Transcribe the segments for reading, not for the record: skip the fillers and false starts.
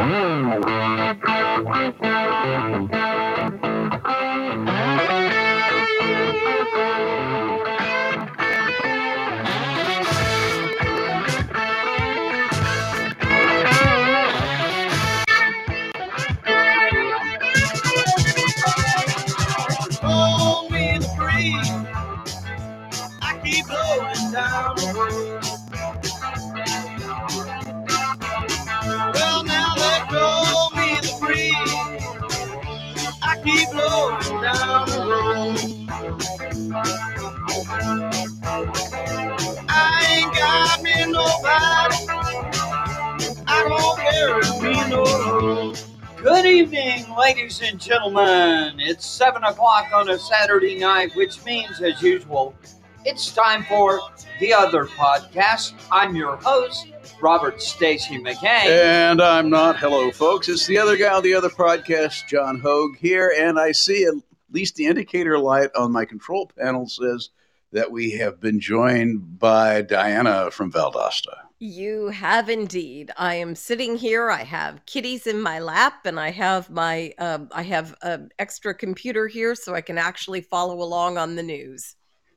Blow me the breeze, I keep blowing down the road. Well, now let go me the breeze, I keep blowing down the road. I ain't got me nobody, I don't carry me no load. Good evening, ladies and gentlemen. It's 7 o'clock on a Saturday night, which means, as usual, it's time for The Other Podcast. I'm your host, Robert Stacy McCain. And I'm not. Hello, folks. It's The Other Guy on The Other Podcast, John Hogue here, and I see at least the indicator light on my control panel says that we have been joined by Diana from Valdosta. You have indeed. I am sitting here. I have kitties in my lap, and I have my an extra computer here, so I can actually follow along on the news.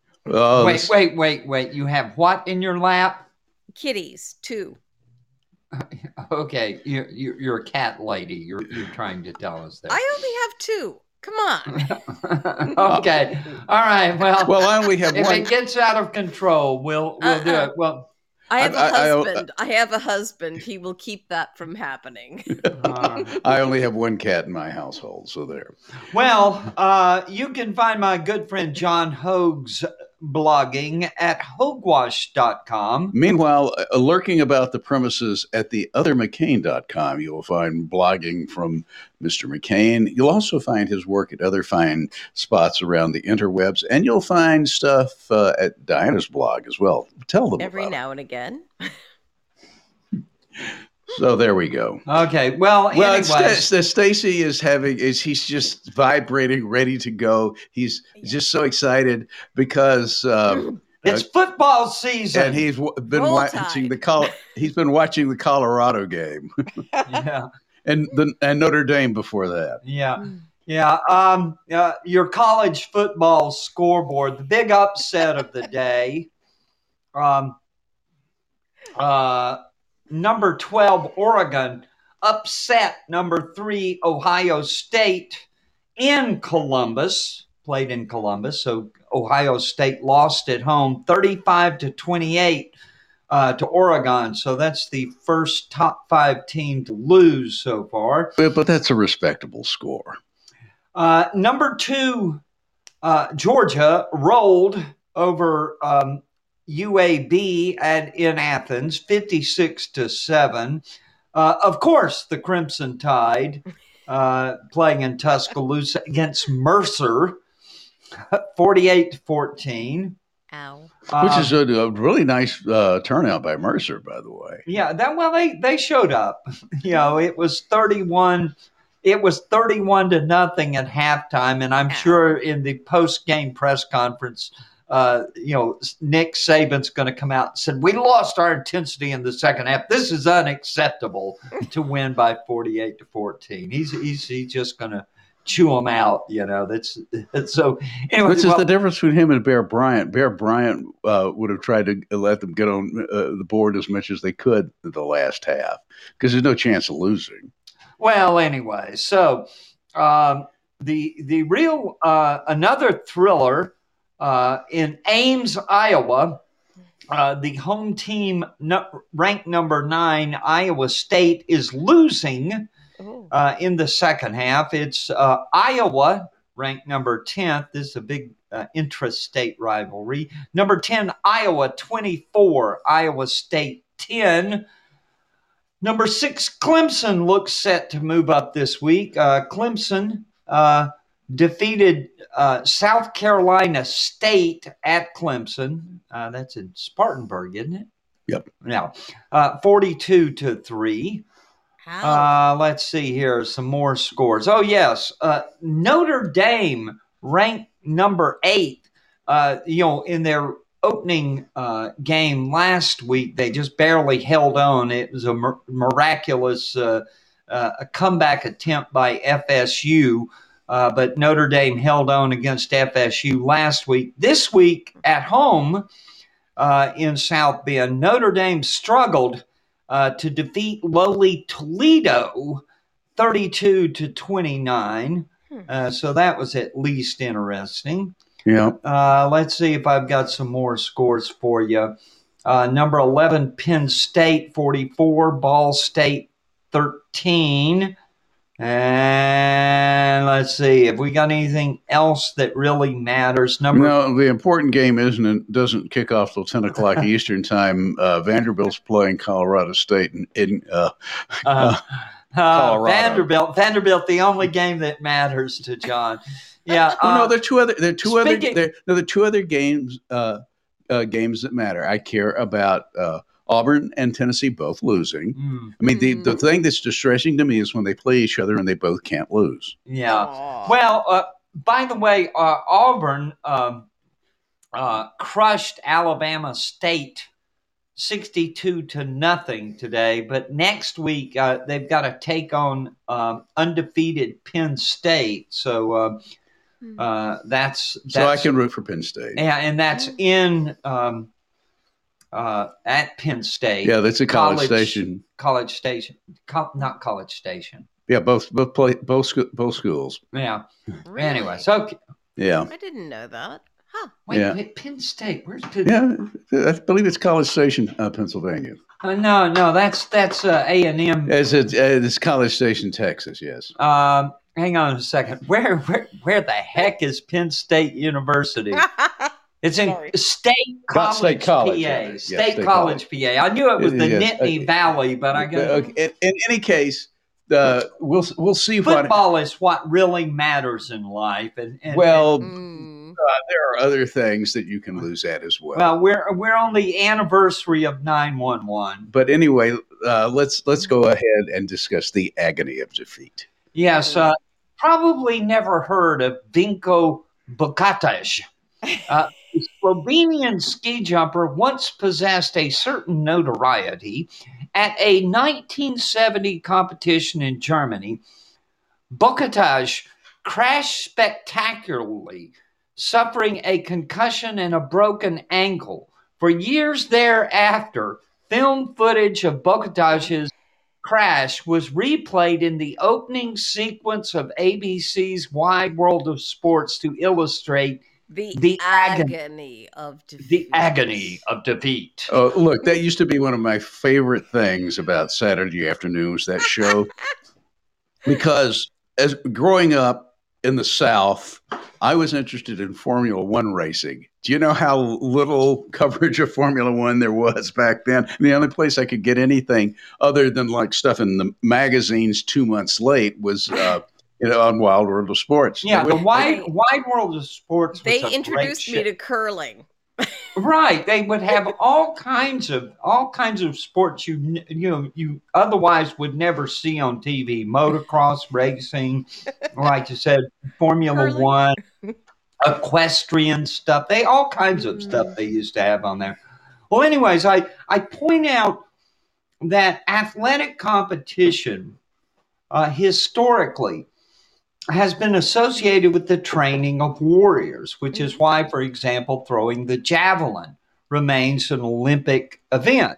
Wait. You have what in your lap? Kitties, too. Okay, you're a cat lady. You're trying to tell us that. I only have two. Come on. Okay. All right. Well, I only have if one. If it gets out of control, we'll do it. Well, I have a husband. I have a husband. He will keep that from happening. I only have one cat in my household, so there. Well, you can find my good friend John Hogue's blogging at hogewash.com. Meanwhile, lurking about the premises at theothermccain.com, you will find blogging from Mr. McCain. You'll also find his work at other fine spots around the interwebs, and you'll find stuff at Diana's blog as well. Tell them every about now and again. So there we go. Okay. Well, anyway. Stacy he's just vibrating, ready to go. He's just so excited because it's football season, and he's been watching the Colorado game. Yeah. And Notre Dame before that. Yeah. Your college football scoreboard, the big upset of the day. Number 12, Oregon, upset number 3, Ohio State in Columbus, played in Columbus. So Ohio State lost at home 35-28 to Oregon. So that's the first top 5 team to lose so far. But that's a respectable score. Number 2, Georgia rolled over UAB in Athens, 56-7. Of course, the Crimson Tide playing in Tuscaloosa against Mercer, 48-14. Ow! Which is a really nice turnout by Mercer, by the way. Yeah, they showed up. It was 31. It was 31-0 at halftime, and I'm sure in the post-game press conference, Nick Saban's going to come out and said, "We lost our intensity in the second half. This is unacceptable to win by 48-14." He's just going to chew them out. That's so. Anyway, which is the difference between him and Bear Bryant. Bear Bryant would have tried to let them get on the board as much as they could in the last half because there's no chance of losing. Well, anyway, so the real another thriller. In Ames, Iowa, the home team ranked number 9, Iowa State, is losing in the second half. It's Iowa, ranked number 10th. This is a big intrastate rivalry. Number 10, Iowa 24, Iowa State 10. Number 6, Clemson looks set to move up this week. Clemson defeated South Carolina State at Clemson. That's in Spartanburg, isn't it? Yep. Now, 42-3. Let's see here. Some more scores. Oh, yes. Notre Dame ranked number 8. In their opening game last week, they just barely held on. It was a miraculous a comeback attempt by FSU. But Notre Dame held on against FSU last week. This week at home in South Bend, Notre Dame struggled to defeat lowly Toledo 32-29. So that was at least interesting. Yeah. Let's see if I've got some more scores for you. Number 11, Penn State 44, Ball State 13. And let's see if we got anything else that really matters. No, the important game doesn't kick off till 10 o'clock Eastern time. Vanderbilt's playing Colorado State in Colorado. Vanderbilt, the only game that matters to John. Yeah. No, there are two other games that matter. I care about Auburn and Tennessee both losing. I mean, the thing that's distressing to me is when they play each other and they both can't lose. Yeah. Aww. Well, by the way, Auburn crushed Alabama State 62-0 today, but next week they've got to take on undefeated Penn State. So that's so I can root for Penn State. Yeah, and that's in at Penn State. Yeah, that's a College Station. College Station, not College Station. Yeah, both schools. Yeah. Really? Anyway, so yeah, I didn't know that. Huh. Wait, Penn State. Where's Penn? Yeah, I believe it's College Station, Pennsylvania. No, that's A&M. It's College Station, Texas. Yes. Hang on a second. Where the heck is Penn State University? It's in State College, PA. Yes, State College, PA. I knew it was the Nittany Valley, but I got. In any case, we'll see. Football is what really matters in life, and there are other things that you can lose at as well. Well, we're on the anniversary of 9/11. But anyway, let's go ahead and discuss the agony of defeat. Yes, probably never heard of Vinko Bukatash. The Slovenian ski jumper once possessed a certain notoriety. At a 1970 competition in Germany, Bukatash crashed spectacularly, suffering a concussion and a broken ankle. For years thereafter, film footage of Bukatash's crash was replayed in the opening sequence of ABC's Wide World of Sports to illustrate the agony of defeat. The agony of defeat. Oh, look, that used to be one of my favorite things about Saturday afternoons, that show. Because as growing up in the South, I was interested in Formula One racing. Do you know how little coverage of Formula One there was back then? And the only place I could get anything other than like stuff in the magazines 2 months late was on Wild World of Sports. Yeah, the Wide World of Sports. They introduced me to curling. Right, they would have all kinds of sports you otherwise would never see on TV. Motocross racing, like you said, Formula Curling. One, equestrian stuff. All kinds of stuff they used to have on there. Well, anyways, I point out that athletic competition historically has been associated with the training of warriors, which is why, for example, throwing the javelin remains an Olympic event.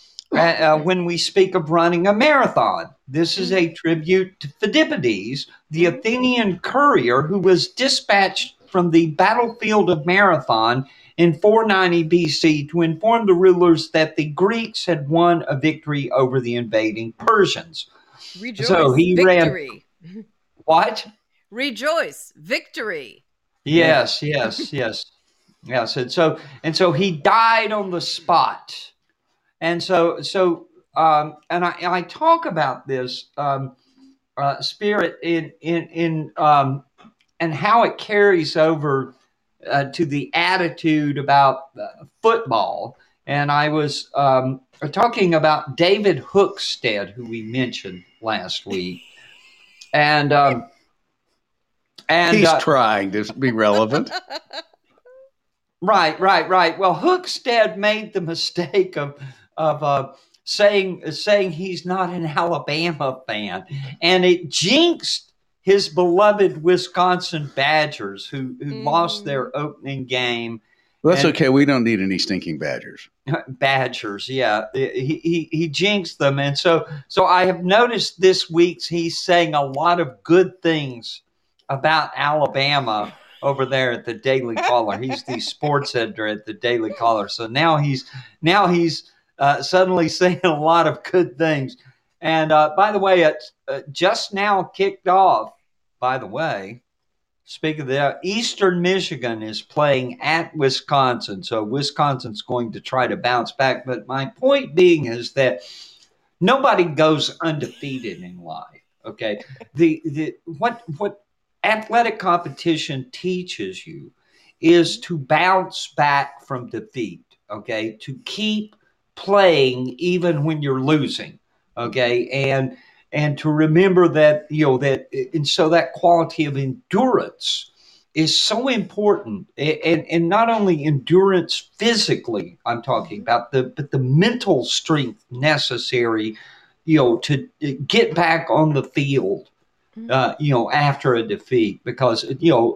When we speak of running a marathon, this is a tribute to Phidippides, the Athenian courier who was dispatched from the battlefield of Marathon in 490 BC to inform the rulers that the Greeks had won a victory over the invading Persians. Rejoice, so he victory. ran. What? Rejoice, victory. Yes. And so he died on the spot. And I talk about this spirit in and how it carries over to the attitude about football. And I was talking about David Hookstead, who we mentioned last week. And he's trying to be relevant. Right. Well, Hookstead made the mistake of saying he's not an Alabama fan, and it jinxed his beloved Wisconsin Badgers, who lost their opening game. Well, that's And okay. We don't need any stinking Badgers. Badgers, yeah, he jinxed them, and so I have noticed this week he's saying a lot of good things about Alabama over there at the Daily Caller. He's the sports editor at the Daily Caller, so now he's suddenly saying a lot of good things. And by the way, it's just now kicked off. By the way, speaking of that, Eastern Michigan is playing at Wisconsin, so Wisconsin's going to try to bounce back. But my point being is that nobody goes undefeated in life. Okay, what athletic competition teaches you is to bounce back from defeat. Okay, to keep playing even when you're losing. Okay, and to remember that and so that quality of endurance is so important, and not only endurance physically I'm talking about, but the mental strength necessary to get back on the field after a defeat, because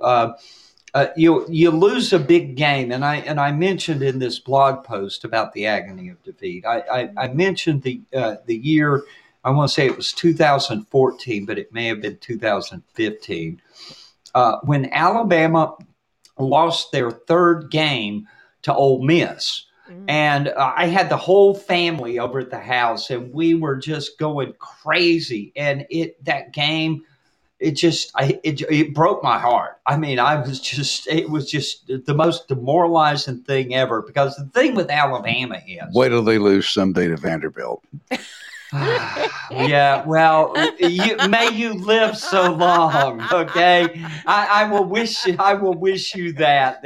you lose a big game, and I mentioned in this blog post about the agony of defeat. I mentioned the year, I want to say it was 2014, but it may have been 2015, when Alabama lost their third game to Ole Miss. And I had the whole family over at the house, and we were just going crazy. And that game, it broke my heart. I mean, it was just the most demoralizing thing ever, because the thing with Alabama is, wait till they lose someday to Vanderbilt. Yeah, well, may you live so long. Okay, I will wish you that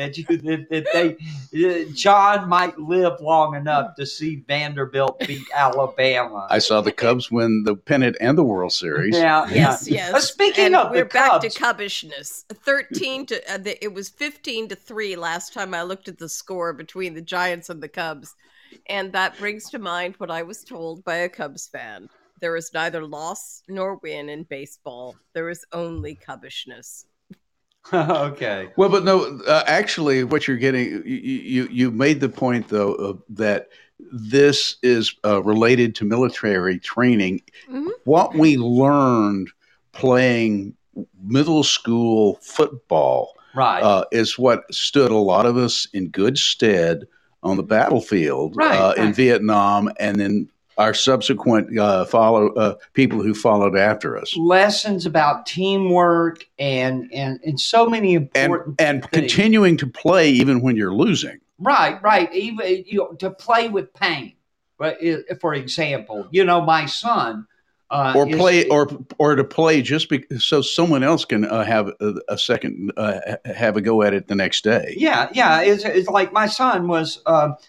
John might live long enough to see Vanderbilt beat Alabama. I saw the Cubs win the pennant and the World Series. Yeah, yes. Speaking and of we're the Cubs, back to cubbishness. 13 to it was 15-3 last time I looked at the score between the Giants and the Cubs. And that brings to mind what I was told by a Cubs fan. There is neither loss nor win in baseball. There is only cubbishness. Okay. Well, but no, actually, what you're getting, you made the point, though, that this is related to military training. Mm-hmm. What we learned playing middle school football Right. is what stood a lot of us in good stead on the battlefield Right. in Vietnam, and then our subsequent people who followed after us. Lessons about teamwork and so many important and things. Continuing to play even when you're losing. Right. Even to play with pain. But for example, my son. Or to play just so someone else can have a second, have a go at it the next day. Yeah. It's like my son was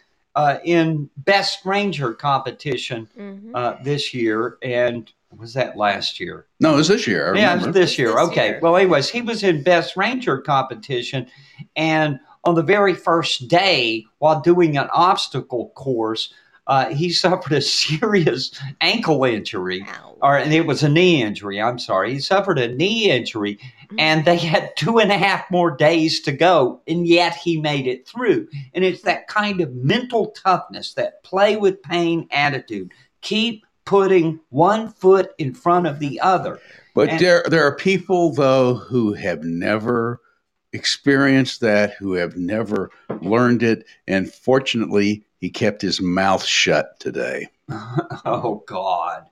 in Best Ranger competition this year, and was that last year? No, it was this year. Yeah, it was this year. Okay. Well, anyways, he was in Best Ranger competition, and on the very first day, while doing an obstacle course, he suffered a serious ankle injury. And it was a knee injury. I'm sorry. He suffered a knee injury, and they had 2.5 more days to go, and yet he made it through. And it's that kind of mental toughness, that play with pain attitude. Keep putting one foot in front of the other. But there are people, though, who have never experienced that, who have never learned it, and fortunately, he kept his mouth shut today. Oh, God.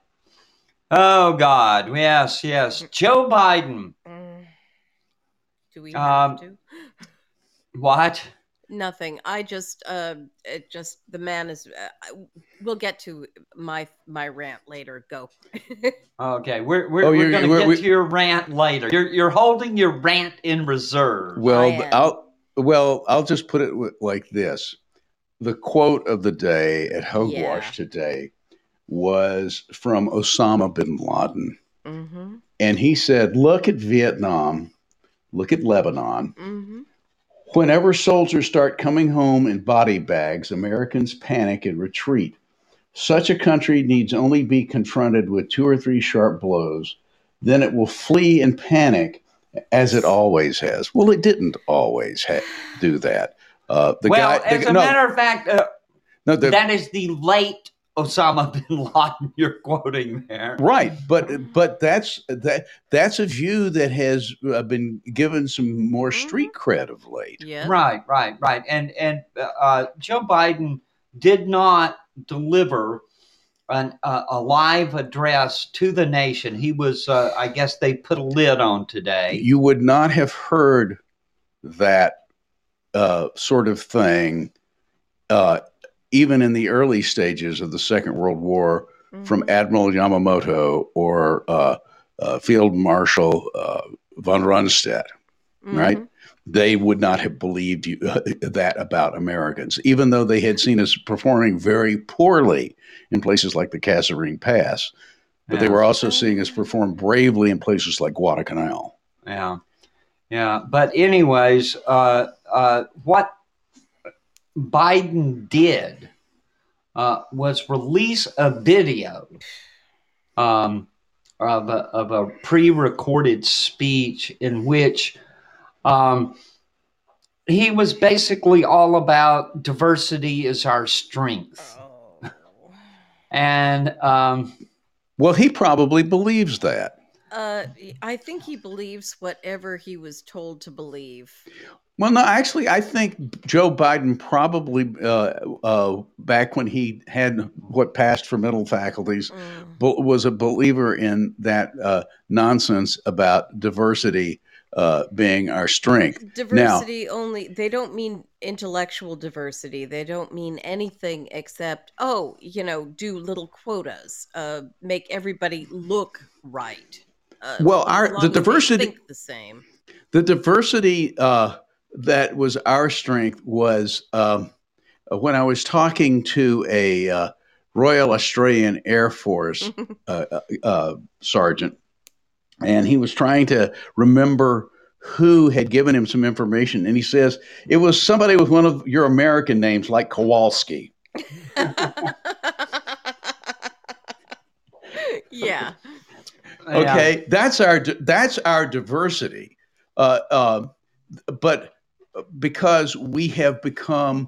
Yes. Joe Biden. Do we have to? What? Nothing. I just, the man is. We'll get to my rant later. Go. Okay, we're going to get to your rant later. You're holding your rant in reserve. Well, I'll just put it like this: the quote of the day at Hogwash today was from Osama bin Laden, and he said, "Look at Vietnam, look at Lebanon." Whenever soldiers start coming home in body bags, Americans panic and retreat. Such a country needs only be confronted with 2 or 3 sharp blows, then it will flee in panic, as it always has. Well, it didn't always do that. As a matter of fact, no, that is the late Osama bin Laden you're quoting there. Right, but that's a view that has been given some more street cred of late. Yeah. Right. And Joe Biden did not deliver a live address to the nation. He was, I guess they put a lid on today. You would not have heard that sort of thing even in the early stages of the Second World War from Admiral Yamamoto or Field Marshal von Rundstedt, right? They would not have believed that about Americans, even though they had seen us performing very poorly in places like the Kasserine Pass. But they were also seeing us perform bravely in places like Guadalcanal. Yeah. But anyways, what Biden did was release a video of a pre-recorded speech in which he was basically all about diversity is our strength. And well, he probably believes that. I think he believes whatever he was told to believe. Well, no, actually, I think Joe Biden probably, back when he had what passed for mental faculties, was a believer in that nonsense about diversity being our strength. Diversity only, they don't mean intellectual diversity. They don't mean anything except, do little quotas, make everybody look right. The diversity, think the same. The diversity that was our strength was when I was talking to a Royal Australian Air Force sergeant, and he was trying to remember who had given him some information, and he says it was somebody with one of your American names, like Kowalski. Yeah. Okay, that's our diversity, but because we became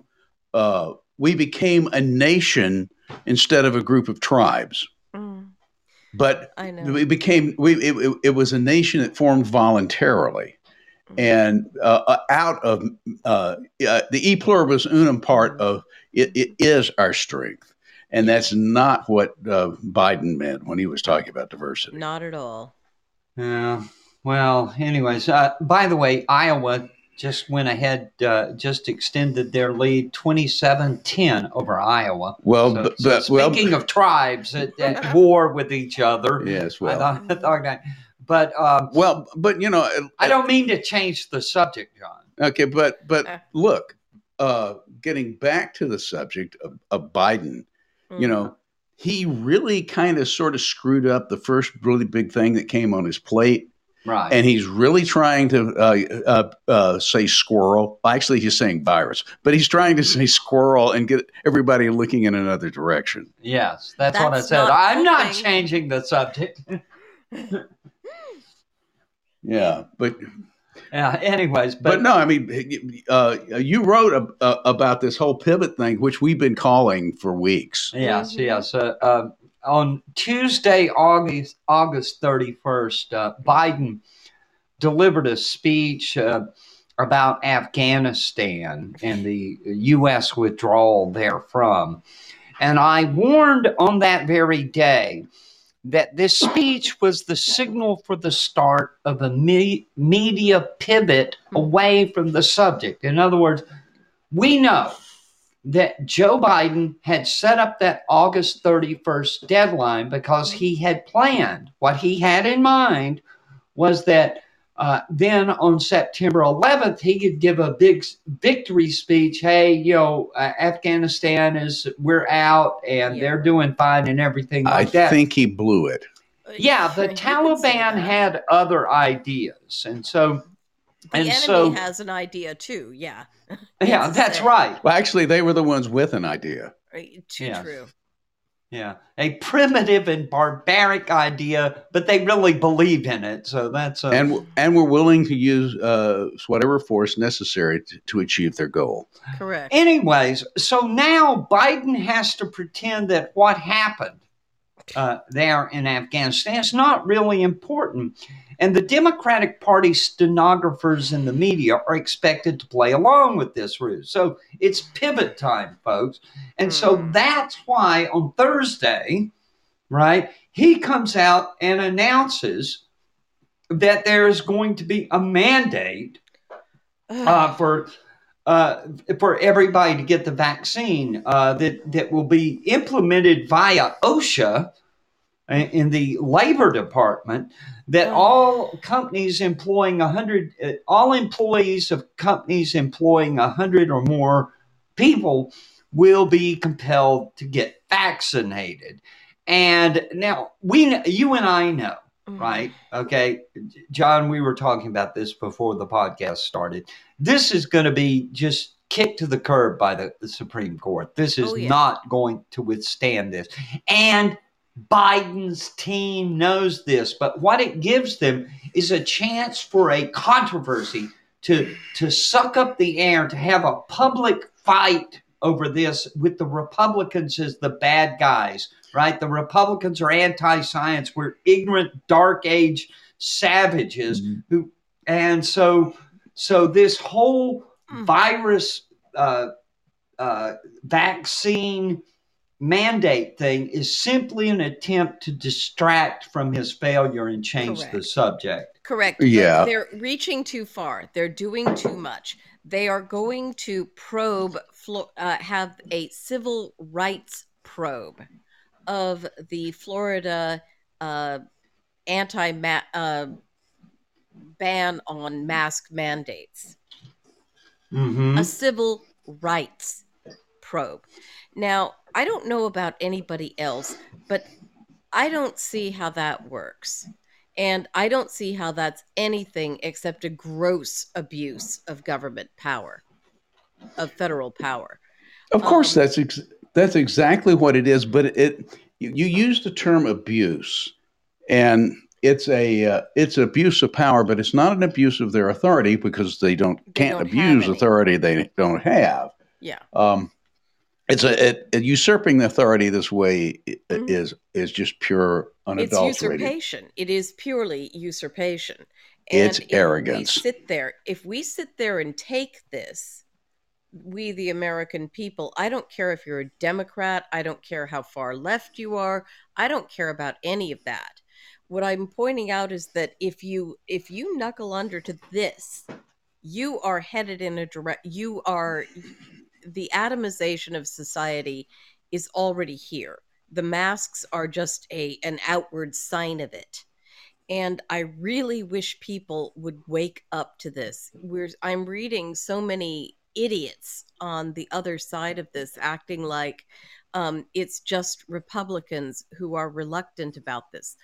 a nation instead of a group of tribes. But I know. it was a nation that formed voluntarily, and out of the e pluribus unum part of it is our strength. And that's not what Biden meant when he was talking about diversity. Not at all. Yeah. Well, anyways, by the way, Iowa just went ahead, just extended their lead 27-10 over Iowa. Well, speaking of tribes at war with each other. Yes, well. I thought that. But, I don't mean to change the subject, John. Okay, but look, getting back to the subject of Biden, he really kind of sort of screwed up the first really big thing that came on his plate. Right. And he's really trying to say squirrel. Actually, he's saying virus, but he's trying to say squirrel and get everybody looking in another direction. Yes, that's what I said. I'm not changing the subject. Yeah, but... Yeah. Anyways, but no, I mean, you wrote about this whole pivot thing, which we've been calling for weeks. Yes. On Tuesday, August 31st, Biden delivered a speech about Afghanistan and the U.S. withdrawal therefrom, and I warned on that very day that this speech was the signal for the start of a media pivot away from the subject. In other words, we know that Joe Biden had set up that August 31st deadline because he had planned. What he had in mind was that then on September 11th, he could give a big victory speech. Hey, Afghanistan we're out and they're doing fine and everything like that. I think he blew it. Yeah, the Taliban had other ideas. And so... The enemy has an idea too, yeah. Yeah, that's right. Well, actually, they were the ones with an idea. True. Yeah, a primitive and barbaric idea, but they really believe in it. So that's and we're willing to use whatever force necessary to achieve their goal. Correct. Anyways, so now Biden has to pretend that what happened there in Afghanistan is not really important. And the Democratic Party stenographers and the media are expected to play along with this ruse. So it's pivot time, folks. And so that's why on Thursday, right, he comes out and announces that there's going to be a mandate for everybody to get the vaccine that will be implemented via OSHA in the Labor Department, that all companies employing 100, all employees of companies employing 100 or more people will be compelled to get vaccinated. And now you and I know, right? Okay, John, we were talking about this before the podcast started. This is going to be just kicked to the curb by the Supreme Court. This is not going to withstand this. And Biden's team knows this, but what it gives them is a chance for a controversy to suck up the air, to have a public fight over this with the Republicans as the bad guys, right? The Republicans are anti-science. We're ignorant, dark age savages who, and so this whole virus vaccine mandate thing is simply an attempt to distract from his failure and change the subject. Correct. Yeah. But they're reaching too far. They're doing too much. They are going to probe, have a civil rights probe of the Florida ban on mask mandates. A civil rights probe. Now, I don't know about anybody else, but I don't see how that works. And I don't see how that's anything except a gross abuse of government power, of federal power. Of course, that's exactly what it is. But you use the term abuse, and it's abuse of power, but it's not an abuse of their authority, because they can't abuse authority they don't have. Yeah. It's a usurping the authority this way is just pure unadulterated. It's usurpation. It is purely usurpation. And it's arrogance. If we sit there and take this, we the American people, I don't care if you're a Democrat, I don't care how far left you are, I don't care about any of that. What I'm pointing out is that if you knuckle under to this, you are headed in a the atomization of society is already here. The masks are just an outward sign of it. And I really wish people would wake up to this. I'm reading so many idiots on the other side of this acting like it's just Republicans who are reluctant about this.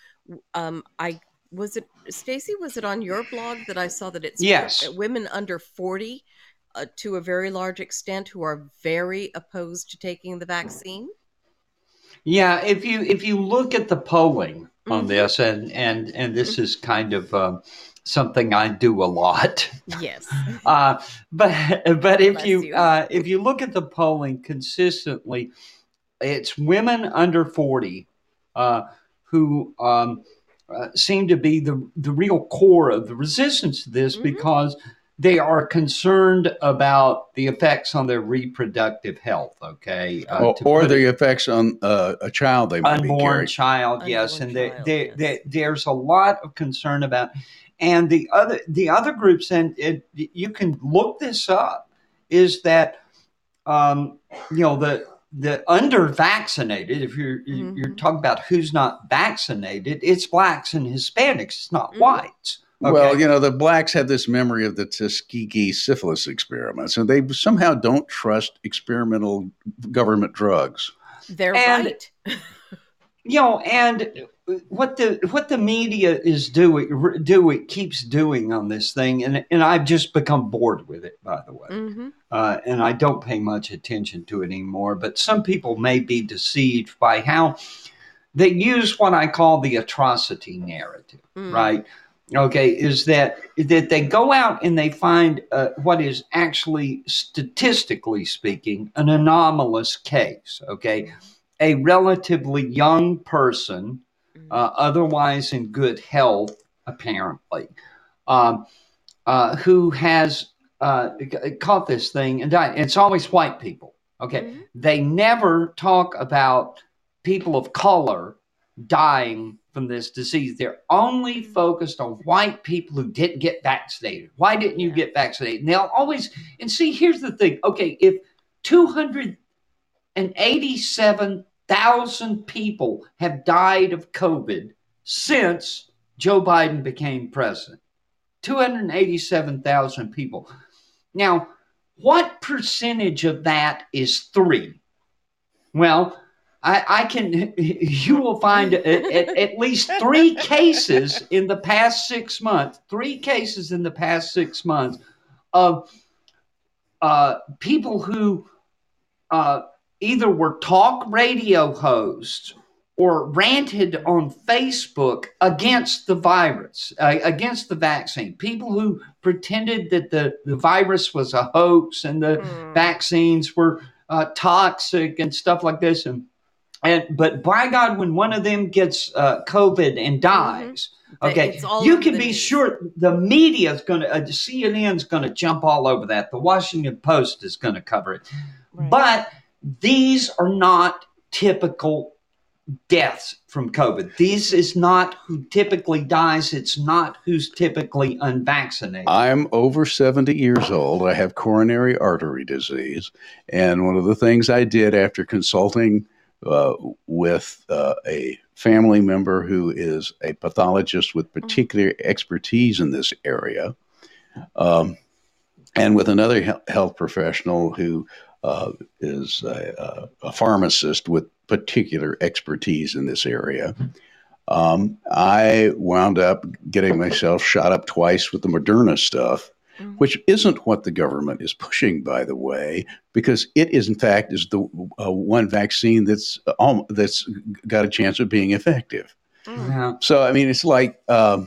Stacey, was it on your blog that I saw that it's women under 40 to a very large extent who are very opposed to taking the vaccine? Yeah, if you look at the polling on this, and this is kind of something I do a lot. Yes. But if you look at the polling consistently, it's women under 40 who seem to be the real core of the resistance to this, because they are concerned about the effects on their reproductive health, okay? Or the effects on a child they might be carrying. Unborn child, yes. And there's a lot of concern about. And the other groups, and you can look this up, is that, the under-vaccinated, if you're talking about who's not vaccinated, it's blacks and Hispanics, it's not whites. Okay. Well, the blacks have this memory of the Tuskegee syphilis experiments, and they somehow don't trust experimental government drugs. They're right. And what the media is doing keeps doing on this thing, and I've just become bored with it, by the way. And I don't pay much attention to it anymore. But some people may be deceived by how they use what I call the atrocity narrative, right? Okay, is that they go out and they find what is actually, statistically speaking, an anomalous case. Okay, a relatively young person, otherwise in good health, apparently, who has caught this thing and died. It's always white people. Okay, they never talk about people of color dying from this disease. They're only focused on white people who didn't get vaccinated. Why didn't you get vaccinated? And they'll always, and see, here's the thing. Okay, if 287,000 people have died of COVID since Joe Biden became president, 287,000 people. Now, what percentage of that is 3? Well, you will find at least 3 cases in the past 6 months, 3 cases in the past 6 months of people who either were talk radio hosts or ranted on Facebook against the virus, against the vaccine. People who pretended that the virus was a hoax and the vaccines were toxic and stuff like this. But by God, when one of them gets COVID and dies, okay, you can be sure the media is going to, CNN's going to jump all over that. The Washington Post is going to cover it. Right. But these are not typical deaths from COVID. This is not who typically dies. It's not who's typically unvaccinated. I'm over 70 years old. I have coronary artery disease. And one of the things I did after consulting with a family member who is a pathologist with particular expertise in this area, and with another health professional who is a pharmacist with particular expertise in this area, I wound up getting myself shot up twice with the Moderna stuff, which isn't what the government is pushing, by the way, because it is, in fact, is the one vaccine that's got a chance of being effective. Yeah. So, I mean, it's like, I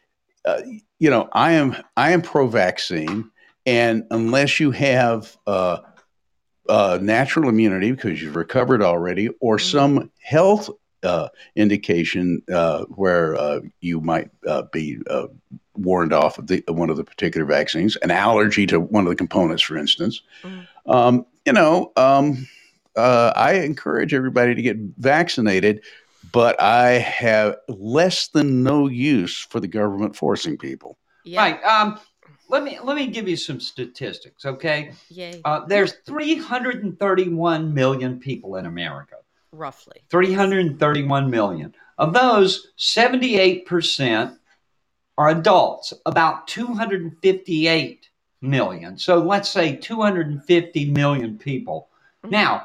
am pro-vaccine, and unless you have natural immunity because you've recovered already, or some health indication where you might be warned off of one of the particular vaccines, an allergy to one of the components, for instance. I encourage everybody to get vaccinated, but I have less than no use for the government forcing people. Yeah. Right. Let me give you some statistics, okay? Yay. There's 331 million people in America. Roughly. 331 million. Of those, 78% are adults, about 258 million. So let's say 250 million people. Now,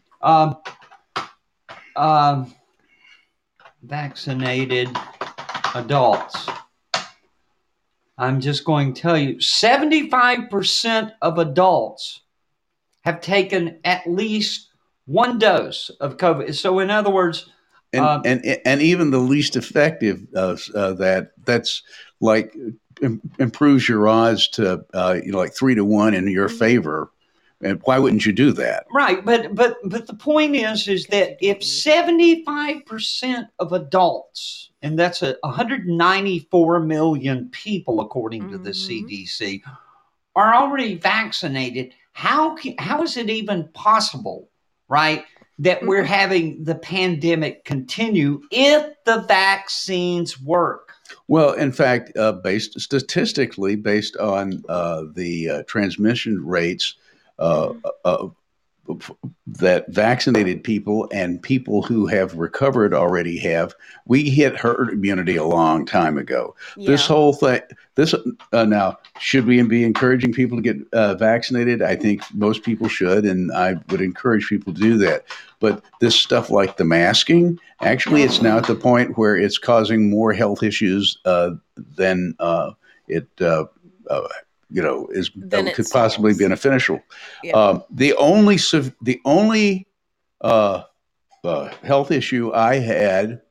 vaccinated adults. I'm just going to tell you, 75% of adults have taken at least one dose of COVID. So, in other words, and even the least effective, that's like improves your odds to like 3 to 1 in your favor. And why wouldn't you do that? Right, but the point is that if 75% of adults, and that's 194 million people according to the CDC, are already vaccinated, how is it even possible, right, that we're having the pandemic continue if the vaccines work? Well, in fact, based statistically, based on the transmission rates that vaccinated people and people who have recovered already have. We hit herd immunity a long time ago. Yeah. This whole thing, now, should we be encouraging people to get vaccinated? I think most people should, and I would encourage people to do that. But this stuff like the masking, actually, it's now at the point where it's causing more health issues than it could possibly be beneficial. Yeah. The only health issue I had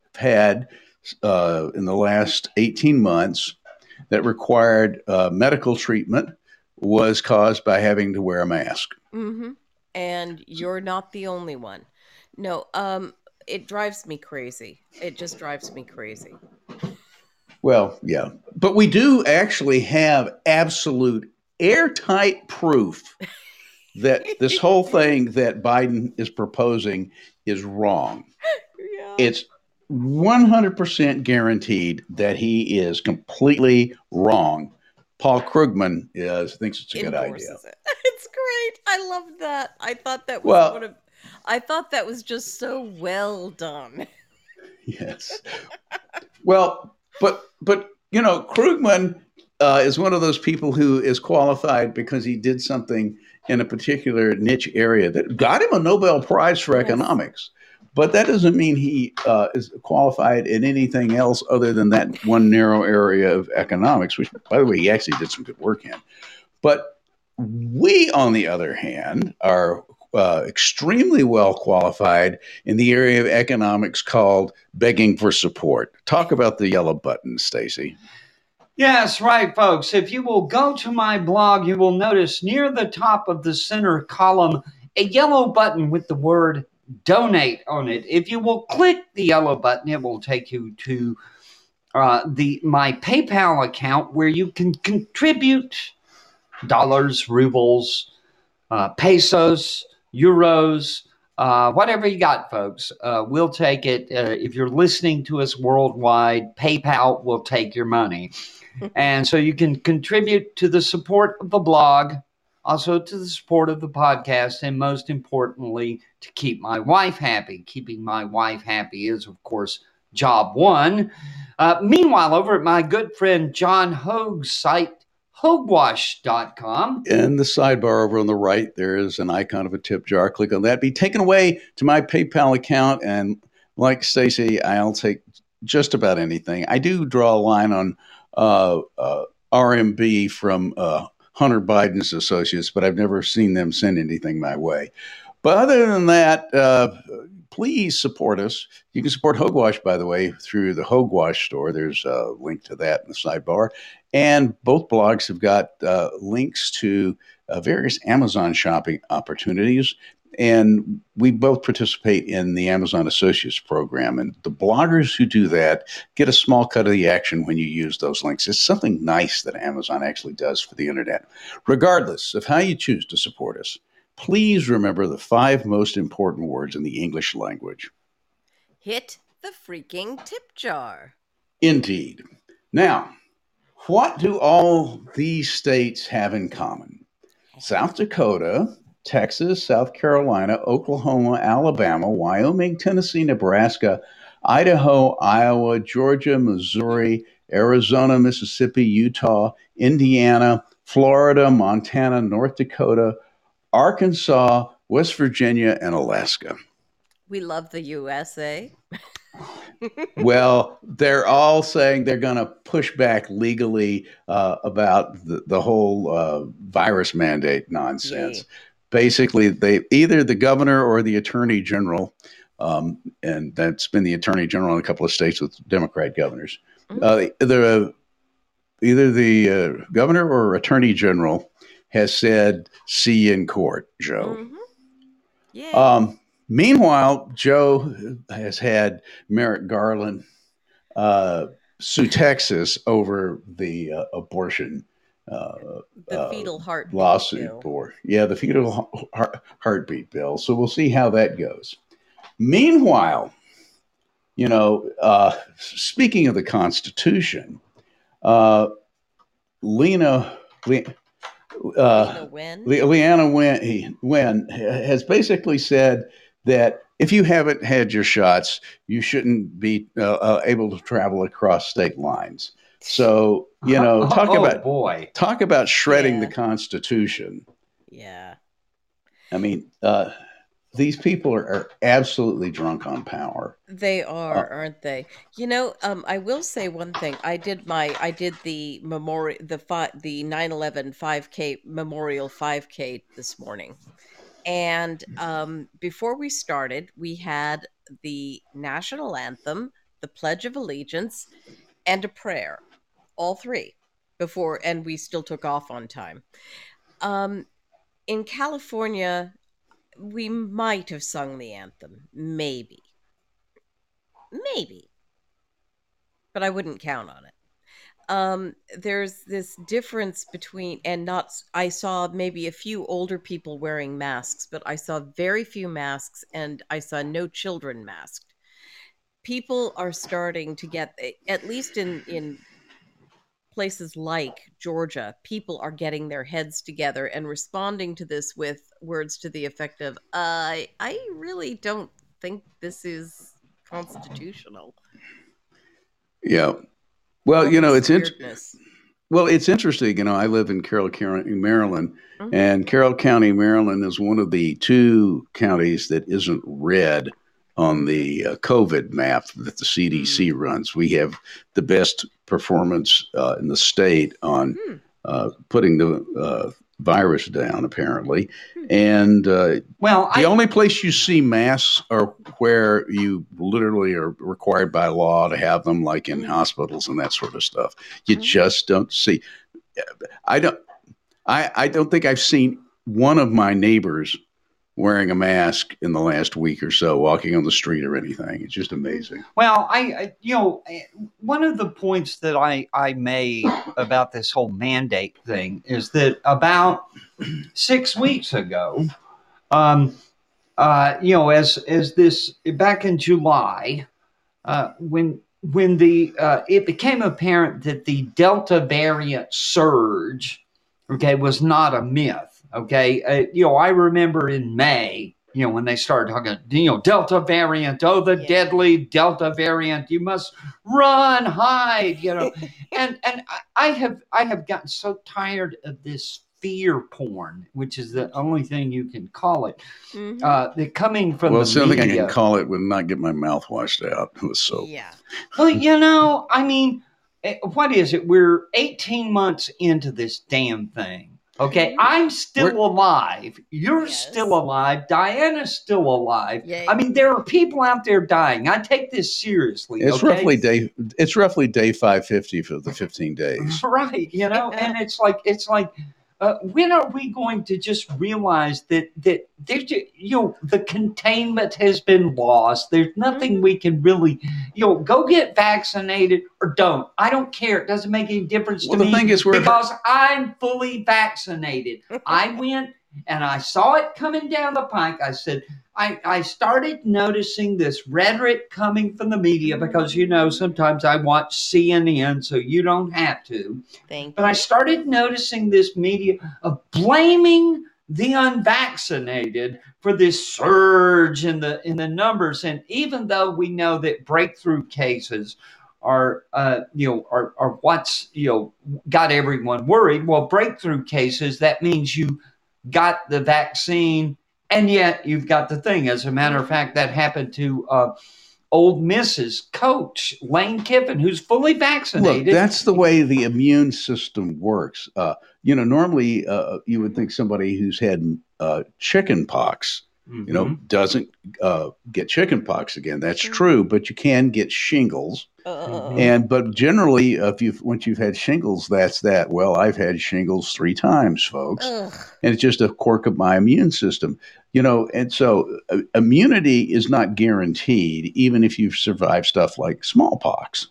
in the last 18 months that required medical treatment was caused by having to wear a mask. Mm-hmm. And you're not the only one. No, it drives me crazy. It just drives me crazy. Well, yeah. But we do actually have absolute airtight proof that this whole thing that Biden is proposing is wrong. Yeah. It's 100% guaranteed that he is completely wrong. Paul Krugman thinks it's a good idea. It. It's great. I love that. I thought that was I thought that was just so well done. Yes. Well, but Krugman is one of those people who is qualified because he did something in a particular niche area that got him a Nobel Prize for economics. But that doesn't mean he is qualified in anything else other than that one narrow area of economics, which, by the way, he actually did some good work in. But we, on the other hand, are extremely well qualified in the area of economics called begging for support. Talk about the yellow button, Stacy. Yes, right, folks. If you will go to my blog, you will notice near the top of the center column a yellow button with the word donate on it. If you will click the yellow button, it will take you to my PayPal account where you can contribute dollars, rubles, pesos, euros, whatever you got, folks. We'll take it. If you're listening to us worldwide, PayPal will take your money. And so you can contribute to the support of the blog, also to the support of the podcast, and most importantly, to keep my wife happy. Keeping my wife happy is, of course, job one. Meanwhile, over at my good friend John Hogue's site, Hogewash.com. In the sidebar over on the right, there is an icon of a tip jar. Click on that. Be taken away to my PayPal account. And like Stacy, I'll take just about anything. I do draw a line on RMB from Hunter Biden's associates, but I've never seen them send anything my way. But other than that, please support us. You can support Hogewash, by the way, through the Hogewash store. There's a link to that in the sidebar. And both blogs have got links to various Amazon shopping opportunities. And we both participate in the Amazon Associates program. And the bloggers who do that get a small cut of the action when you use those links. It's something nice that Amazon actually does for the internet. Regardless of how you choose to support us, please remember the 5 most important words in the English language. Hit the freaking tip jar. Indeed. Now, what do all these states have in common? South Dakota, Texas, South Carolina, Oklahoma, Alabama, Wyoming, Tennessee, Nebraska, Idaho, Iowa, Georgia, Missouri, Arizona, Mississippi, Utah, Indiana, Florida, Montana, North Dakota, Arkansas, West Virginia, and Alaska. We love the USA. Well, they're all saying they're going to push back legally about the whole virus mandate nonsense. Yay. Basically, they either the governor or the attorney general, and that's been the attorney general in a couple of states with Democrat governors. Mm-hmm. Either the governor or attorney general has said, "See you in court, Joe." Mm-hmm. Meanwhile, Joe has had Merrick Garland sue Texas over the abortion The fetal heartbeat lawsuit bill. the fetal heartbeat bill. So we'll see how that goes. Meanwhile, speaking of the Constitution, Lena Leana Wen? Leanna Wen has basically said that if you haven't had your shots, you shouldn't be able to travel across state lines. So, Oh boy. talk about shredding the Yeah. Constitution. Yeah. I mean, these people are absolutely drunk on power. They Uh, are, aren't they? I will say one thing. I did the memorial the 9/11 5K memorial 5K this morning. And before we started, we had the national anthem, the Pledge of Allegiance, and a prayer. All three before, and we still took off on time. Um, in California, we might have sung the anthem, maybe, but I wouldn't count on it. There's this difference between, and not, I saw maybe a few older people wearing masks, but I saw very few masks, and I saw no children masked. People are starting to get, at least in places like Georgia, people are getting their heads together and responding to this with words to the effect of, I really don't think this is constitutional. yeah. Well, All this it's weirdness. it's interesting. I live in Carroll County, Maryland, Mhm. and Carroll County, Maryland is one of the two counties that isn't red on the COVID map that the CDC runs. We have the best performance in the state on Hmm. putting the virus down, apparently. And Well, the only place you see masks are where you literally are required by law to have them, like in hospitals and that sort of stuff. You just don't see. I don't think I've seen one of my neighbors wearing a mask in the last week or so, walking on the street or anything. It's just amazing. Well, one of the points that I made about this whole mandate thing is that about 6 weeks ago, as this back in July, when it became apparent that the Delta variant surge, okay, was not a myth. Okay, I remember in May, when they started talking, Delta variant, oh, the deadly Delta variant, you must run, hide, and I have gotten so tired of this fear porn, which is the only thing you can call it. They're coming from the something media. I can call it would not get my mouth washed out with soap. Yeah. Well, I mean, what is it? We're 18 months into this damn thing. Okay, I'm still alive. You're still alive. Diana's still alive. Yay. I mean, there are people out there dying. I take this seriously. It's roughly day 550 for the 15 days. Right, and it's like when are we going to just realize that there's the containment has been lost? There's nothing we can really go get vaccinated or don't. I don't care. It doesn't make any difference to me. The thing is, because I'm fully vaccinated. I went and I saw it coming down the pike. I said, I started noticing this rhetoric coming from the media because, sometimes I watch CNN, so you don't have to. But I started noticing this media of blaming the unvaccinated for this surge in the numbers. And even though we know that breakthrough cases are what's got everyone worried. Well, breakthrough cases, that means you got the vaccine and yet you've got the thing. As a matter of fact, that happened to Ole Miss's coach, Lane Kiffin, who's fully vaccinated. Look, that's the way the immune system works. Normally you would think somebody who's had chicken pox, doesn't get chicken pox again. That's true, but you can get shingles. But generally, once you've had shingles, that's that. Well, I've had shingles 3 times, folks, and it's just a quirk of my immune system. And so immunity is not guaranteed, even if you've survived stuff like smallpox,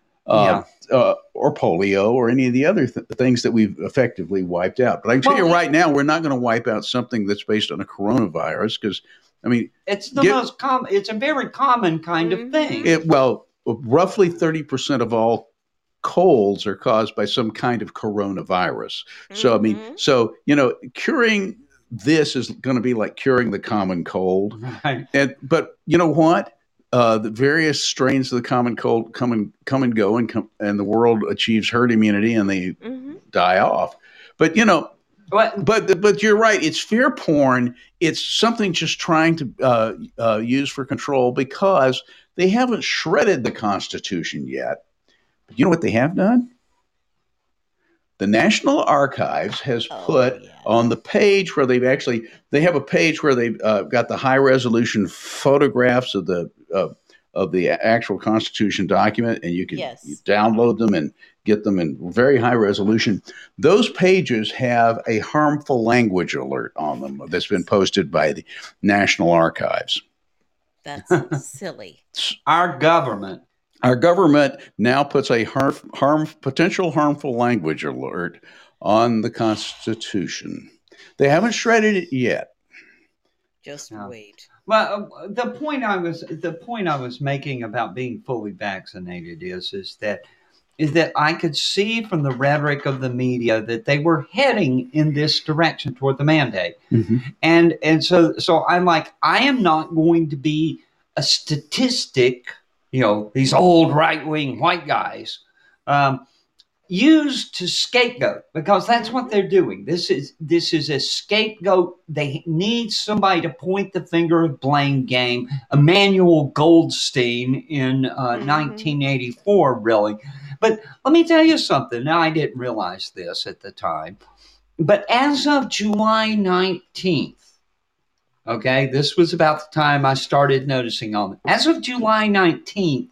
or polio, or any of the other things that we've effectively wiped out. But I can tell you right now, we're not going to wipe out something that's based on a coronavirus because, it's the most It's a very common kind of thing. Roughly 30% of all colds are caused by some kind of coronavirus. So, I mean, curing this is going to be like curing the common cold. Right. But you know what? The various strains of the common cold come and go, and the world achieves herd immunity, and they die off. But but you're right. It's fear porn. It's something just trying to use for control because they haven't shredded the Constitution yet. But you know what they have done? The National Archives has put on the page where they have a page where they've got the high resolution photographs of the actual Constitution document, and you can you download them and get them in very high resolution. Those pages have a harmful language alert on them that's been posted by the National Archives. That's silly. Our government now puts a potential harmful language alert on the Constitution. They haven't shredded it yet. Just wait. Well, the point I was making about being fully vaccinated is that I could see from the rhetoric of the media that they were heading in this direction toward the mandate, and so I'm like, I am not going to be a statistic. These old right-wing white guys used to scapegoat, because that's what they're doing. This is a scapegoat. They need somebody to point the finger of blame game. Emmanuel Goldstein in 1984, really. But let me tell you something. Now, I didn't realize this at the time, but as of July 19th, okay, this was about the time I started noticing on it. As of July 19th,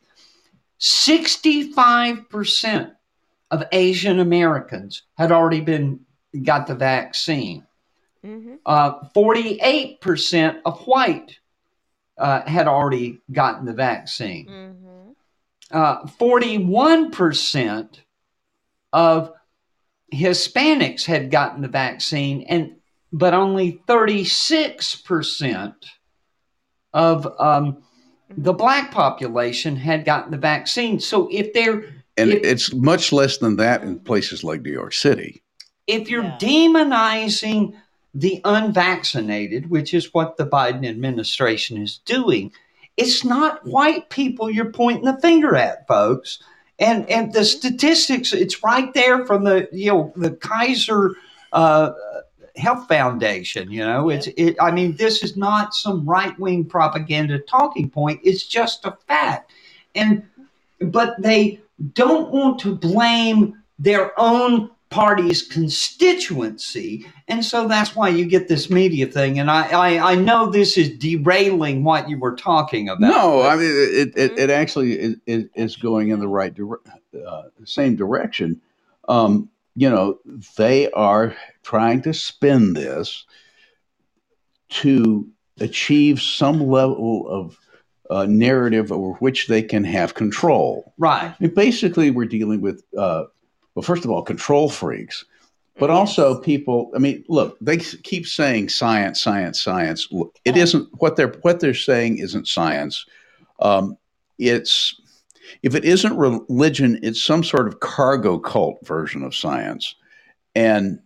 65% of Asian Americans had already got the vaccine. 48% of white had already gotten the vaccine. 41% of Hispanics had gotten the vaccine, but only 36% of the black population had gotten the vaccine. So it's much less than that in places like New York City. If you're demonizing the unvaccinated, which is what the Biden administration is doing, it's not white people you're pointing the finger at, folks. And the statistics, it's right there from the Kaiser Health Foundation. I mean, this is not some right-wing propaganda talking point. It's just a fact. But they don't want to blame their own party's constituency, and so that's why you get this media thing. And I know this is derailing what you were talking about. No, I mean it actually is going in the right same direction. They are trying to spin this to achieve some level of narrative over which they can have control. Right. And basically, we're dealing with, first of all, control freaks, but also people. I mean, look, they keep saying science, science, science. Look, it isn't what they're saying isn't science. It's if it isn't religion, it's some sort of cargo cult version of science, and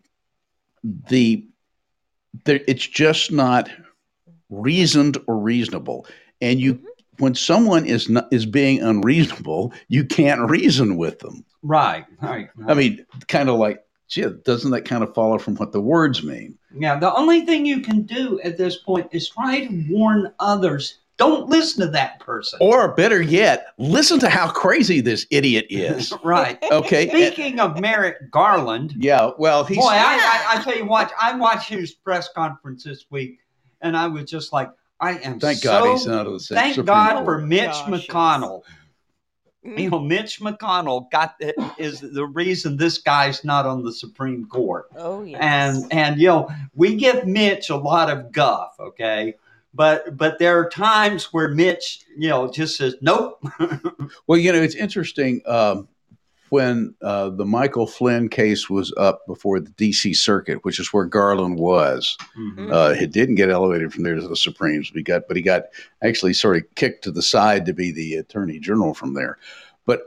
it's just not reasoned or reasonable. And when someone is being unreasonable, you can't reason with them. Right. I mean, kind of like, gee, doesn't that kind of follow from what the words mean? Yeah. The only thing you can do at this point is try to warn others. Don't listen to that person. Or better yet, listen to how crazy this idiot is. Right. Okay. Speaking of Merrick Garland. Yeah. Well, I tell you what, I watched his press conference this week, and I was just like, Thank God he's not on the Thank Supreme God Court. for Mitch McConnell. Mitch McConnell is the reason this guy's not on the Supreme Court. Oh, yes. And we give Mitch a lot of guff, okay? But there are times where Mitch, just says, nope. Well, it's interesting. When the Michael Flynn case was up before the D.C. Circuit, which is where Garland was, it didn't get elevated from there to the Supremes. But he got actually sort of kicked to the side to be the Attorney General from there. But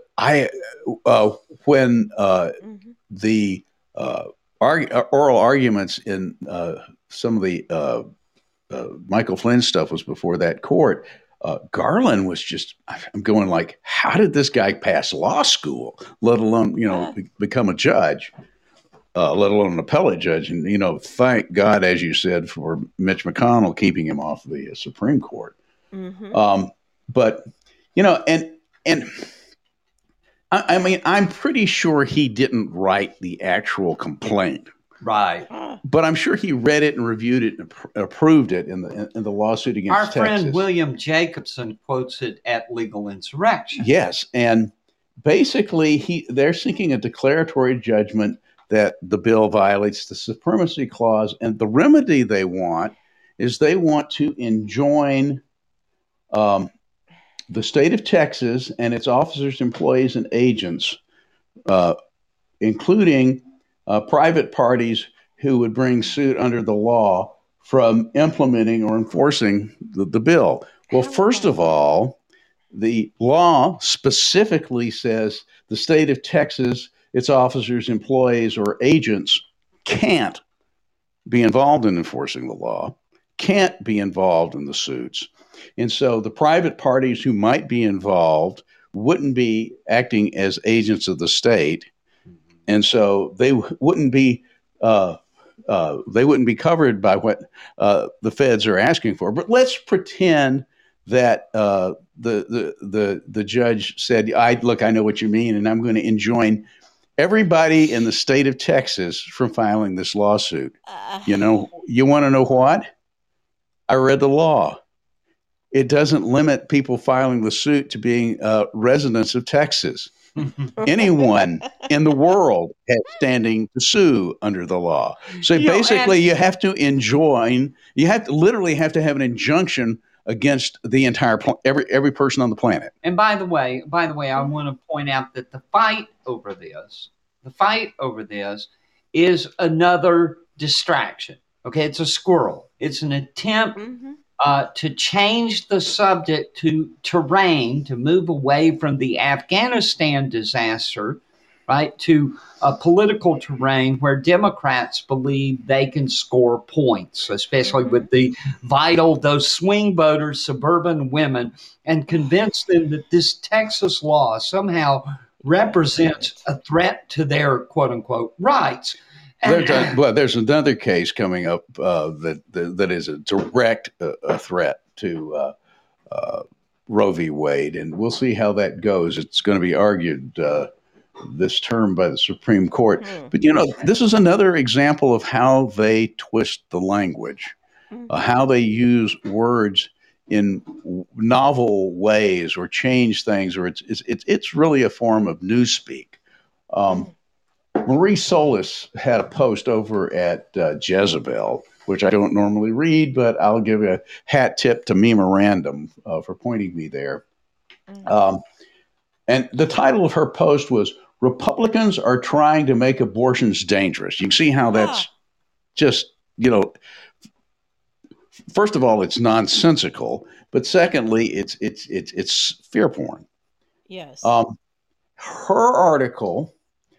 when Mhm. the oral arguments in some of the Michael Flynn stuff was before that court, Garland was just, I'm going like, how did this guy pass law school, let alone, become a judge, let alone an appellate judge? And, thank God, as you said, for Mitch McConnell keeping him off the Supreme Court. Mhm. But, and I mean, I'm pretty sure he didn't write the actual complaint. Right. But I'm sure he read it and reviewed it and approved it in the lawsuit against Our Texas. friend William Jacobson quotes it at Legal Insurrection. Yes, and basically they're seeking a declaratory judgment that the bill violates the supremacy clause, and the remedy they want is they want to enjoin the state of Texas and its officers, employees, and agents, including private parties who would bring suit under the law, from implementing or enforcing the bill. Well, first of all, the law specifically says the state of Texas, its officers, employees, or agents can't be involved in enforcing the law, can't be involved in the suits. And so the private parties who might be involved wouldn't be acting as agents of the state. And so they wouldn't be covered by what the feds are asking for. But let's pretend that the judge said, I know what you mean, and I'm going to enjoin everybody in the state of Texas from filing this lawsuit. You want to know what? I read the law. It doesn't limit people filing the suit to being residents of Texas. Anyone in the world has standing to sue under the law. So basically, you have to enjoin. You have to literally have to have an injunction against the entire every person on the planet. And by the way, I want to point out that the fight over this is another distraction. Okay, it's a squirrel. It's an attempt to change the subject to terrain, to move away from the Afghanistan disaster, right, to a political terrain where Democrats believe they can score points, especially with those swing voters, suburban women, and convince them that this Texas law somehow represents a threat to their quote unquote rights. There's another case coming up that is a direct threat to Roe v. Wade, and we'll see how that goes. It's going to be argued this term by the Supreme Court. But, this is another example of how they twist the language, how they use words in novel ways or change things, or it's really a form of newspeak. Marie Solis had a post over at Jezebel, which I don't normally read, but I'll give a hat tip to Memorandum for pointing me there. And the title of her post was, Republicans are trying to make abortions dangerous. You can see how that's just, first of all, it's nonsensical, but secondly, it's fear porn. Yes. Her article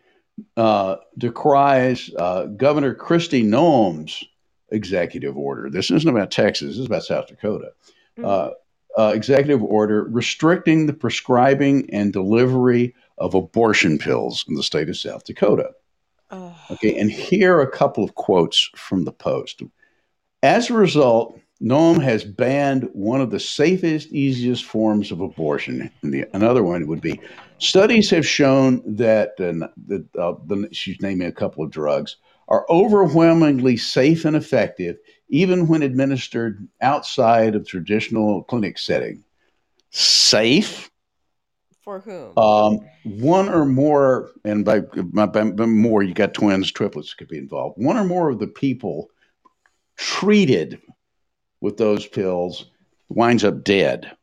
decries Governor Kristi Noem's executive order. This isn't about Texas. This is about South Dakota. Executive order restricting the prescribing and delivery of abortion pills in the state of South Dakota. Okay, and here are a couple of quotes from the post. As a result, Noem has banned one of the safest, easiest forms of abortion. And another one would be, studies have shown that she's naming a couple of drugs, are overwhelmingly safe and effective, even when administered outside of traditional clinic setting. Safe? For whom? One or more, and by more, you got twins, triplets could be involved. One or more of the people treated with those pills winds up dead.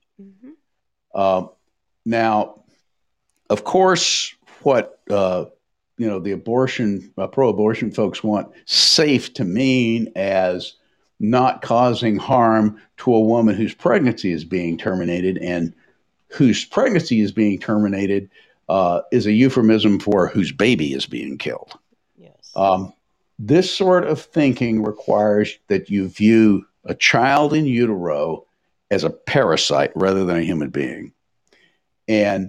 Now, of course, what the abortion pro-abortion folks want safe to mean as not causing harm to a woman whose pregnancy is being terminated and whose pregnancy is being terminated is a euphemism for whose baby is being killed. Yes. This sort of thinking requires that you view a child in utero as a parasite rather than a human being. And,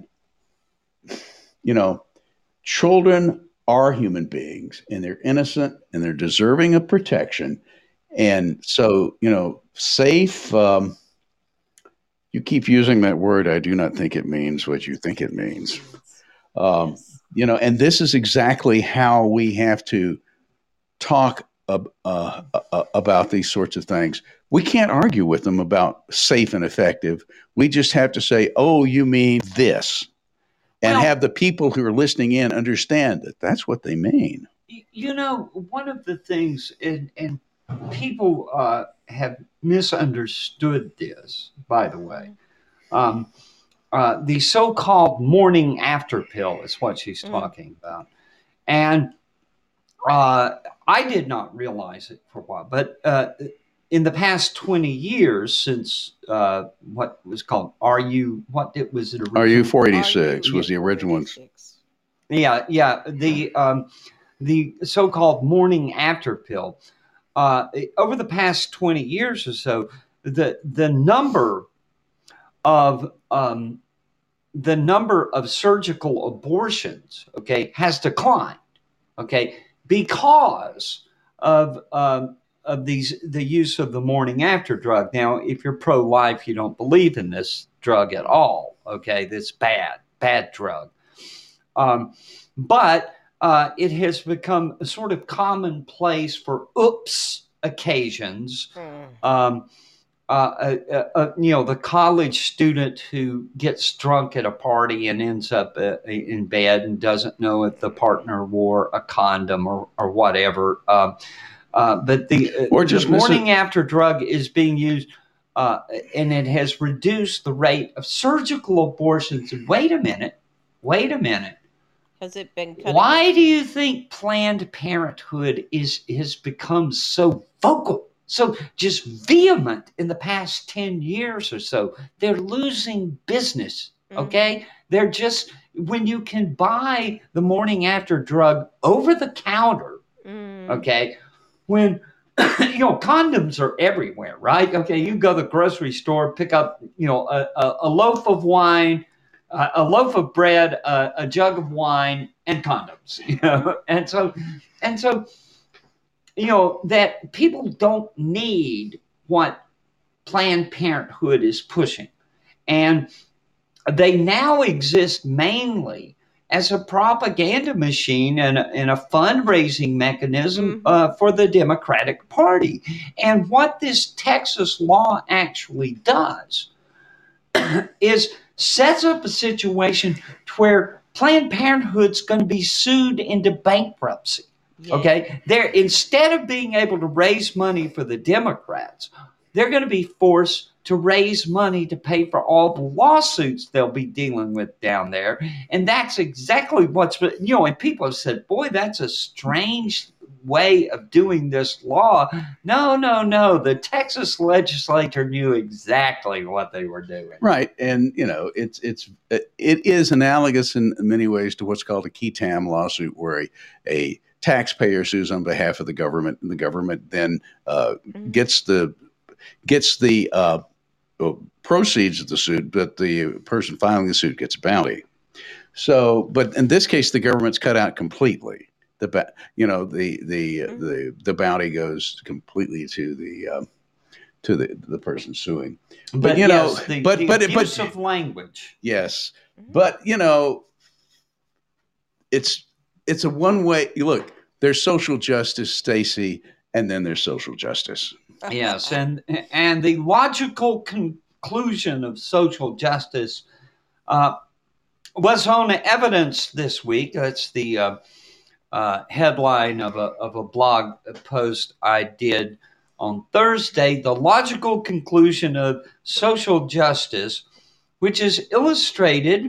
children are human beings, and they're innocent and they're deserving of protection. And so, safe, you keep using that word. I do not think it means what you think it means. Yes. And this is exactly how we have to talk about these sorts of things. We can't argue with them about safe and effective. We just have to say, oh, you mean this, and have the people who are listening in understand that that's what they mean. One of the things, and people have misunderstood this, by the way. The so-called morning after pill is what she's talking about. And I did not realize it for a while, but in the past 20 years since what was called RU 486 was the original one. Yeah. The so-called morning after pill. Over the past 20 years or so, the number of surgical abortions, has declined, because of the use of the morning after drug. Now, if you're pro-life, you don't believe in this drug at all. This bad drug. But it has become a sort of commonplace for occasions. The college student who gets drunk at a party and ends up in bed and doesn't know if the partner wore a condom or whatever. But the morning after drug is being used, and it has reduced the rate of surgical abortions. Wait a minute. Has it been? Why do you think Planned Parenthood has become so vocal? So just vehement in the past 10 years or so? They're losing business, They're just, when you can buy the morning after drug over the counter, when, condoms are everywhere, right? You go to the grocery store, pick up, a loaf of wine, a loaf of bread, a jug of wine, and condoms, and so, that people don't need what Planned Parenthood is pushing. And they now exist mainly as a propaganda machine and a fundraising mechanism for the Democratic Party. And what this Texas law actually does is sets up a situation where Planned Parenthood's going to be sued into bankruptcy. Yeah. They're, instead of being able to raise money for the Democrats, they're going to be forced to raise money to pay for all the lawsuits they'll be dealing with down there. And that's exactly what's, and people have said, boy, that's a strange way of doing this law. No. The Texas legislature knew exactly what they were doing. Right. And, it is analogous in many ways to what's called a qui tam lawsuit, where a taxpayer sues on behalf of the government, and the government then gets the proceeds of the suit, but the person filing the suit gets a bounty. So, but in this case, the government's cut out completely. The bounty goes completely to the person suing. But the use of language. Yes, but it's a one-way. Look, there's social justice, Stacy, and then there's social justice. Yes, and the logical conclusion of social justice was on evidence this week. That's the headline of a blog post I did on Thursday. The logical conclusion of social justice, which is illustrated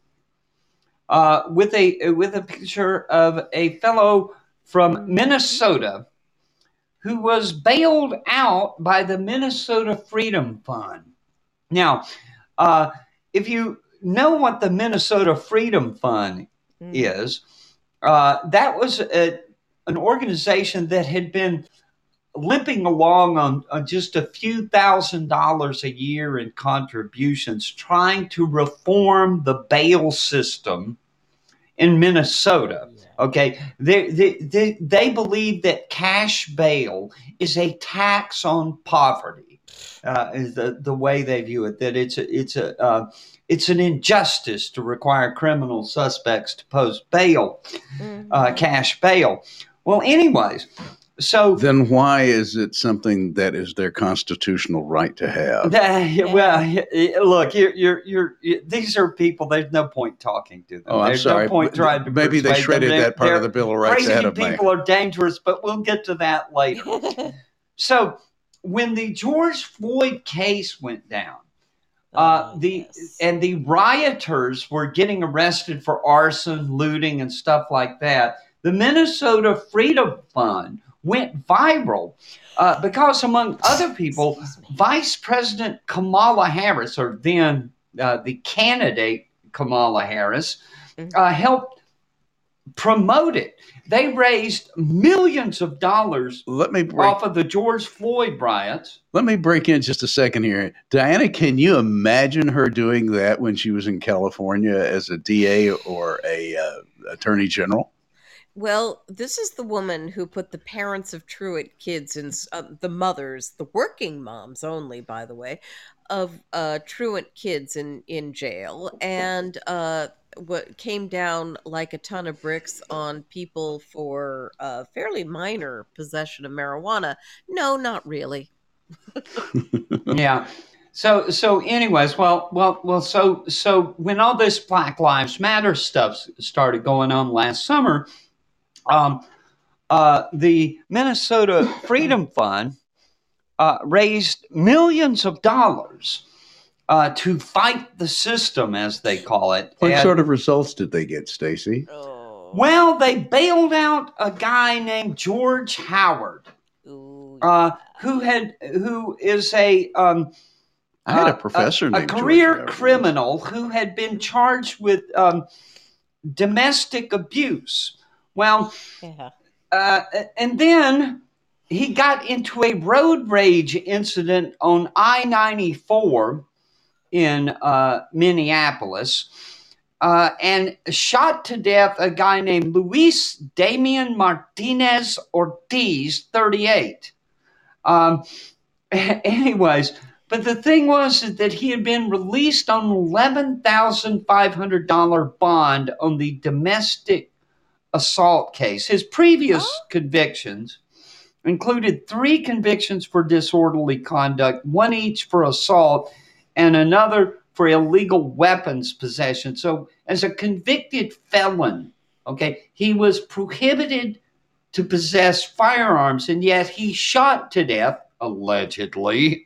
with a picture of a fellow from Minnesota who was bailed out by the Minnesota Freedom Fund. Now, if you know what the Minnesota Freedom Fund is, that was an organization that had been limping along on just a few $1,000s a year in contributions, trying to reform the bail system in Minnesota. Okay, they believe that cash bail is a tax on poverty. Is the way they view it, that it's an injustice to require criminal suspects to post bail, cash bail. Well, anyways, so then why is it something that is their constitutional right to have? Well, look, these are people. There's no point talking to them. Oh, I'm there's sorry. No point trying to maybe they shredded that part of the Bill of Rights ahead of me. People are dangerous, but we'll get to that later. So, when the George Floyd case went down, the rioters were getting arrested for arson, looting, and stuff like that, the Minnesota Freedom Fund went viral because, among other people, Vice President Kamala Harris, or then the candidate Kamala Harris, helped promote it. They raised millions of dollars off of the George Floyd riots. Let me break in just a second here. Diana, can you imagine her doing that when she was in California as a DA or a attorney general? Well, this is the woman who put the parents of truant kids in the mothers, the working moms only, by the way, of truant kids in jail, and what came down like a ton of bricks on people for fairly minor possession of marijuana. No, not really. Yeah. So anyways, so when all this Black Lives Matter stuff started going on last summer, the Minnesota Freedom Fund raised millions of dollars to fight the system, as they call it. What sort of results did they get, Stacy? Well, they bailed out a guy named George Howard, who is I had a professor named career criminal who had been charged with domestic abuse. Well, and then he got into a road rage incident on I-94 in Minneapolis and shot to death a guy named Luis Damian Martinez Ortiz, 38. Anyways, but the thing was that he had been released on an $11,500 bond on the domestic assault case. His previous convictions included 3 convictions for disorderly conduct, 1 each for assault, and another for illegal weapons possession. So, as a convicted felon, he was prohibited to possess firearms, and yet he shot to death, allegedly,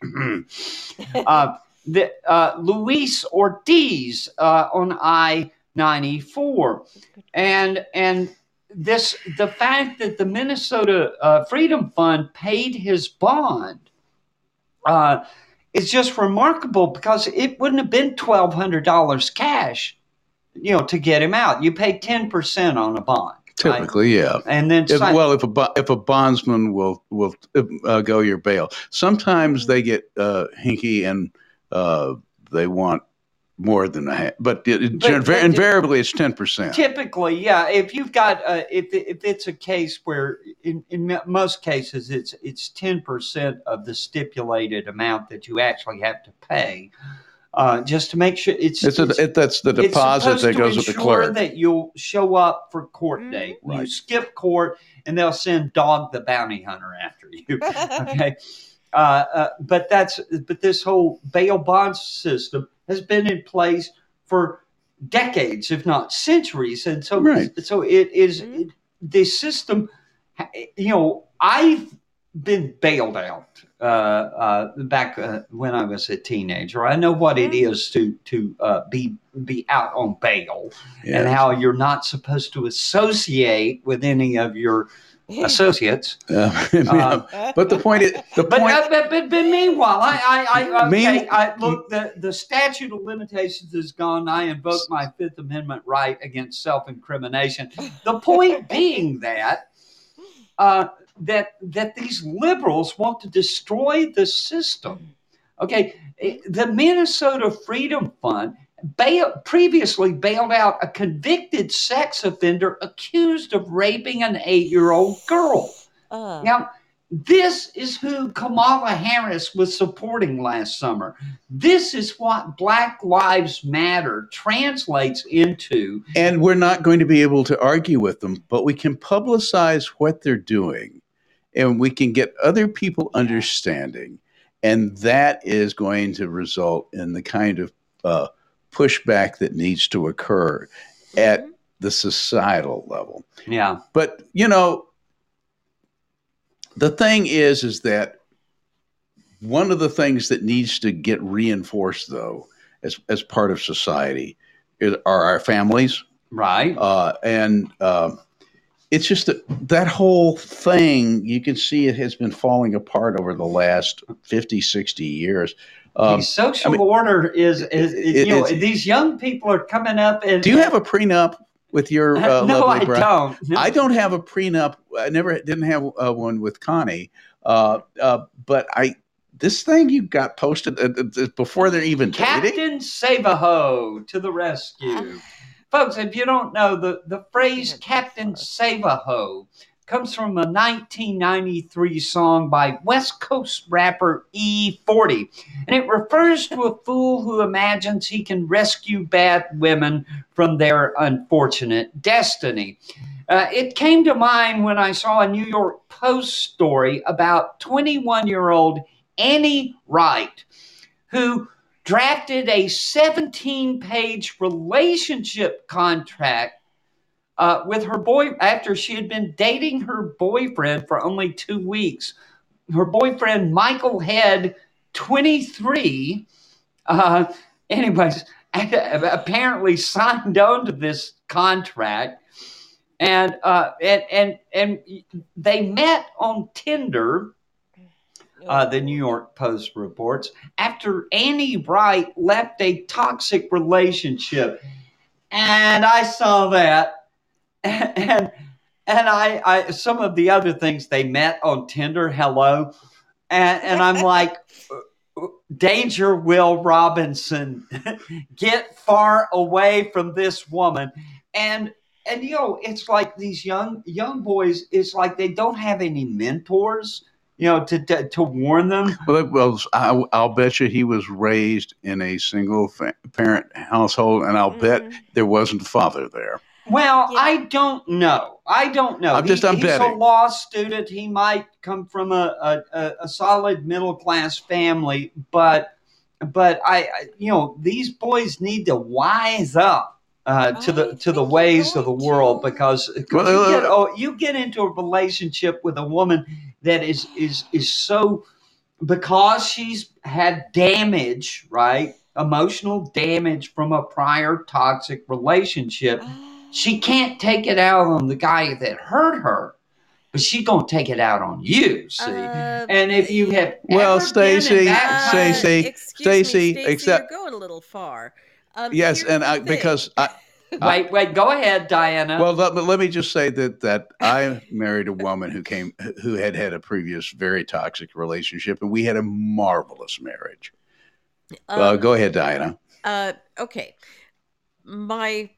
Luis Ortiz on I-94. And the fact that the Minnesota Freedom Fund paid his bond is just remarkable, because it wouldn't have been $1,200 cash, to get him out. You pay 10% on a bond. Typically, right? Yeah. And then if a bondsman will go your bail, sometimes they get hinky and they want more than a half, but invariably it's 10%. Typically, yeah. If you've got if it's a case where in most cases it's 10% of the stipulated amount that you actually have to pay, just to make sure that's the deposit that goes with the clerk. That you'll show up for court date. Right. You skip court, and they'll send Dog the Bounty Hunter after you. Okay. But this whole bail bond system has been in place for decades, if not centuries, and so it is the system. I've been bailed out back when I was a teenager. I know what it is to be out on bail, and how you're not supposed to associate with any of your associates. But the point is, But meanwhile, look, the statute of limitations is gone. I invoke my Fifth Amendment right against self-incrimination. The point being that that these liberals want to destroy the system. Okay, the Minnesota Freedom Fund previously bailed out a convicted sex offender accused of raping an 8-year-old girl. Now, this is who Kamala Harris was supporting last summer. This is what Black Lives Matter translates into. And we're not going to be able to argue with them, but we can publicize what they're doing, and we can get other people understanding. And that is going to result in the kind of pushback that needs to occur at the societal level. Yeah. But, the thing is that one of the things that needs to get reinforced, though, as part of society, are our families. Right. And it's just that whole thing, you can see it has been falling apart over the last 50, 60 years. The social order is these young people are coming up. And do you have a prenup with your no, lovely bride? don't. No. I don't have a prenup. I didn't have one with Connie. But this thing you got posted before they're even Captain dating? Save-A-Ho to the rescue. Folks, if you don't know, the phrase Captain Save-A-Ho comes from a 1993 song by West Coast rapper E40. And it refers to a fool who imagines he can rescue bad women from their unfortunate destiny. It came to mind when I saw a New York Post story about 21-year-old Annie Wright, who drafted a 17-page relationship contract with her boy after she had been dating her boyfriend for only 2 weeks. Her boyfriend, Michael Head, 23, apparently signed on to this contract, and they met on Tinder. The New York Post reports, after Annie Wright left a toxic relationship. And I saw that. And I some of the other things they met on Tinder, hello. And I'm like, danger, Will Robinson, get far away from this woman. And it's like these young boys, it's like they don't have any mentors, to warn them. Well, I'll bet you he was raised in a single parent household, and I'll bet there wasn't a father there. Well, yeah. I don't know. He's betting. A law student. He might come from a solid middle class family, but these boys need to wise up to the ways of the world, because you get into a relationship with a woman that is so, because she's had damage, right? Emotional damage from a prior toxic relationship. She can't take it out on the guy that hurt her, but she's going to take it out on you, see? And if you have Stacey, you're going a little far. Yes, and because Wait, go ahead, Diana. Well, let me just say that I married a woman who had a previous very toxic relationship, and we had a marvelous marriage. Go ahead, Diana. Okay. My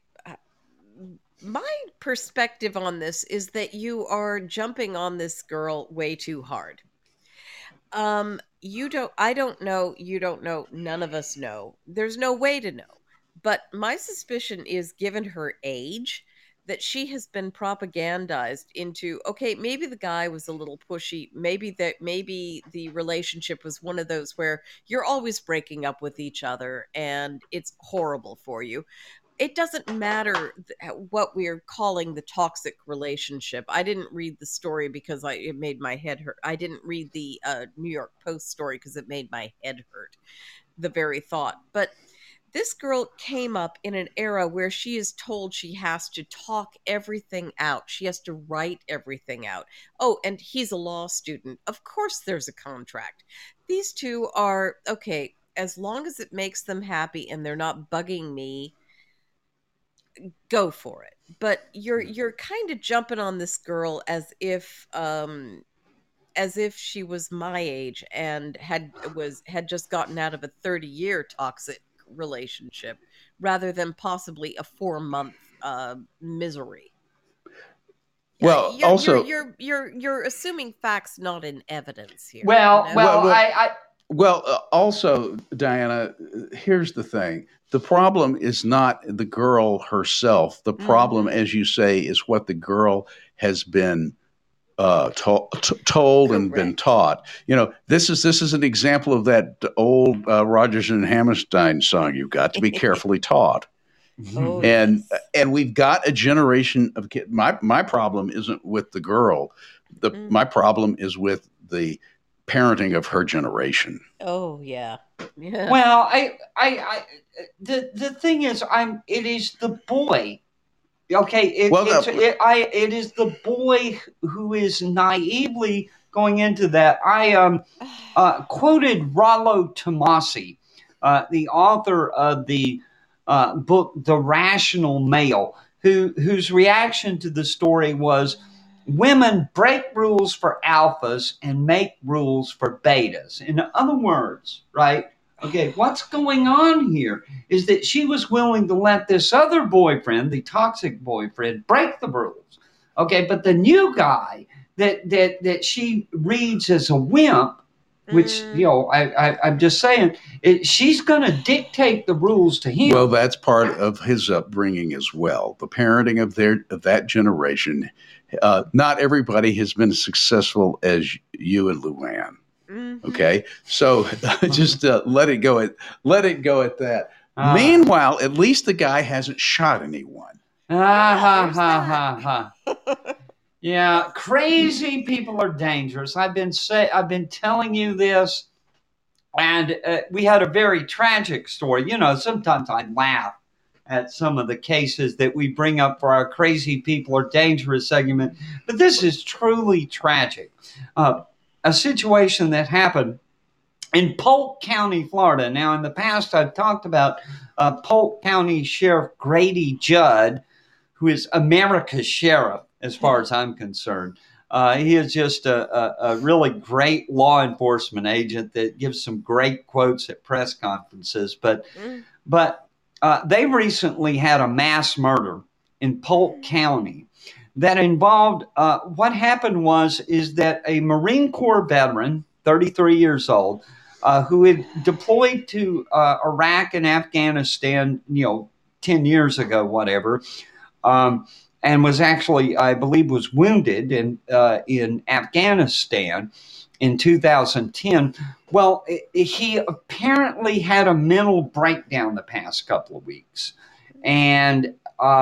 perspective on this is that you are jumping on this girl way too hard. I don't know, you don't know, none of us know. There's no way to know. But my suspicion is, given her age, that she has been propagandized into, okay, maybe the guy was a little pushy. Maybe the relationship was one of those where you're always breaking up with each other and it's horrible for you. It doesn't matter what we're calling the toxic relationship. I didn't read the story because it made my head hurt. I didn't read the New York Post story because it made my head hurt, the very thought. But This girl came up in an era where she is told she has to talk everything out. She has to write everything out. Oh, and he's a law student. Of course, there's a contract. These two are okay, as long as it makes them happy and they're not bugging me, go for it. But you're kind of jumping on this girl as if she was my age and had just gotten out of a 30-year toxic relationship rather than possibly a 4-month misery. Well, you're assuming facts not in evidence here. Well, you know? Also, Diana, here's the thing. The problem is not the girl herself. The problem, as you say, is what the girl has been told and been taught. You know, this is an example of that old Rodgers and Hammerstein song. You've got to be carefully taught. Oh, and yes. and we've got a generation of kids. My problem isn't with the girl. My problem is with the parenting of her generation. Oh yeah. Well, the thing is, it is the boy. Okay, it is the boy who is naively going into that. I quoted Rollo Tomasi, the author of the book The Rational Male, whose reaction to the story was, women break rules for alphas and make rules for betas. In other words, right? Okay, what's going on here is that she was willing to let this other boyfriend, the toxic boyfriend, break the rules. Okay, but the new guy that she reads as a wimp, which, you know, I'm just saying, she's going to dictate the rules to him. Well, that's part of his upbringing as well. The parenting of that generation. Not everybody has been as successful as you and Luann. Okay, so just let it go at that. Meanwhile, at least the guy hasn't shot anyone. Yeah, crazy people are dangerous. I've been telling you this, and we had a very tragic story. You know, sometimes I laugh at some of the cases that we bring up for our crazy people are dangerous segment, but this is truly tragic. A situation that happened in Polk County, Florida. Now, in the past, I've talked about Polk County Sheriff Grady Judd, who is America's sheriff, as far as I'm concerned. He is just a really great law enforcement agent that gives some great quotes at press conferences. But they recently had a mass murder in Polk County that involved, what happened is that a Marine Corps veteran, 33 years old, who had deployed to Iraq and Afghanistan, 10 years ago, whatever, and was actually, I believe, was wounded in Afghanistan in 2010. Well, he apparently had a mental breakdown the past couple of weeks and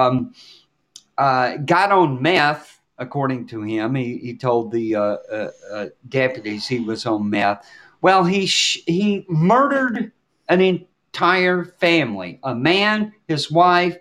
got on meth, according to him. He told the deputies he was on meth. Well, he murdered an entire family, a man, his wife,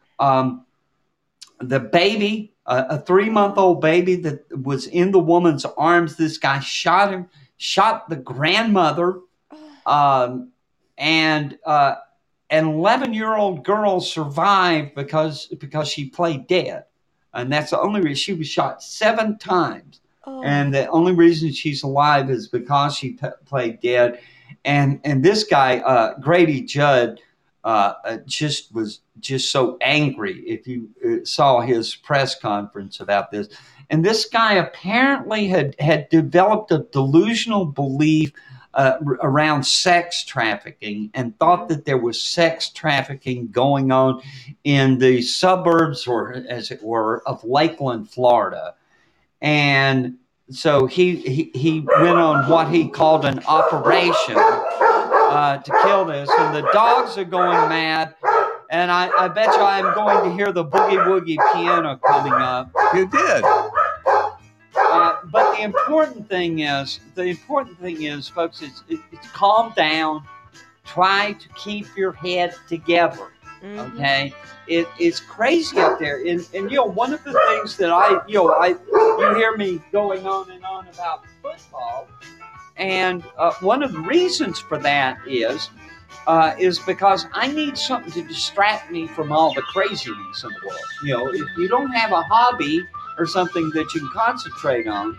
the baby, a 3-month-old baby that was in the woman's arms. This guy shot him, shot the grandmother, and an 11-year-old girl survived because she played dead. And that's the only reason. She was shot 7 times. Oh. And the only reason she's alive is because she played dead. And this guy, Grady Judd, was just so angry if you saw his press conference about this. And this guy apparently had developed a delusional belief around sex trafficking and thought that there was sex trafficking going on in the suburbs, or as it were, of Lakeland, Florida. And so he went on what he called an operation to kill this. And the dogs are going mad. And I bet you I'm going to hear the boogie woogie piano coming up. You did. But the important thing is, folks, it's calm down, try to keep your head together. Mhm. Okay, it's crazy out there, and one of the things that you hear me going on and on about football, and one of the reasons for that is because I need something to distract me from all the craziness in the world. If you don't have a hobby or something that you can concentrate on,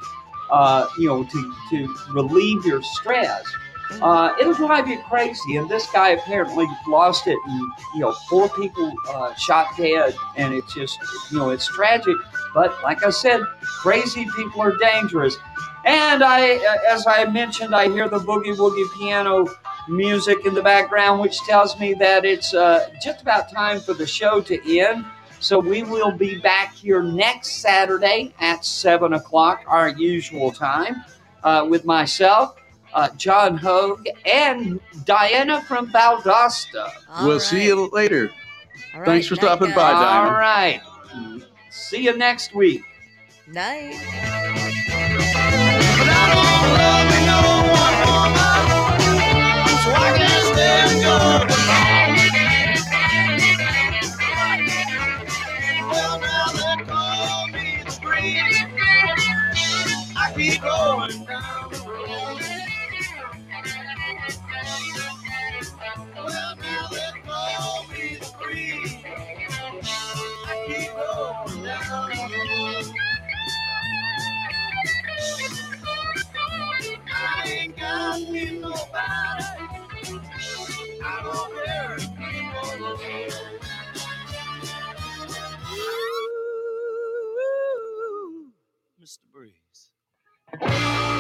to relieve your stress, it'll drive you crazy. And this guy apparently lost it, and 4 people shot dead, and it's just it's tragic. But like I said, crazy people are dangerous. And as I mentioned, I hear the boogie woogie piano music in the background, which tells me that it's just about time for the show to end. So we will be back here next Saturday at 7 o'clock, our usual time, with myself, John Hogue, and Diana from Valdosta. All We'll see right. you later. All right. Thanks for Night, stopping guys. by, All Diamond. right. See you next week. Night. But I don't love me no one woman, so I can't stand your well, now they call me the breeze. I keep going down the road. Well, now they call me the breeze. I keep going down the road. I ain't got me nobody. I don't care if people know. Ooh, Mr. Breeze.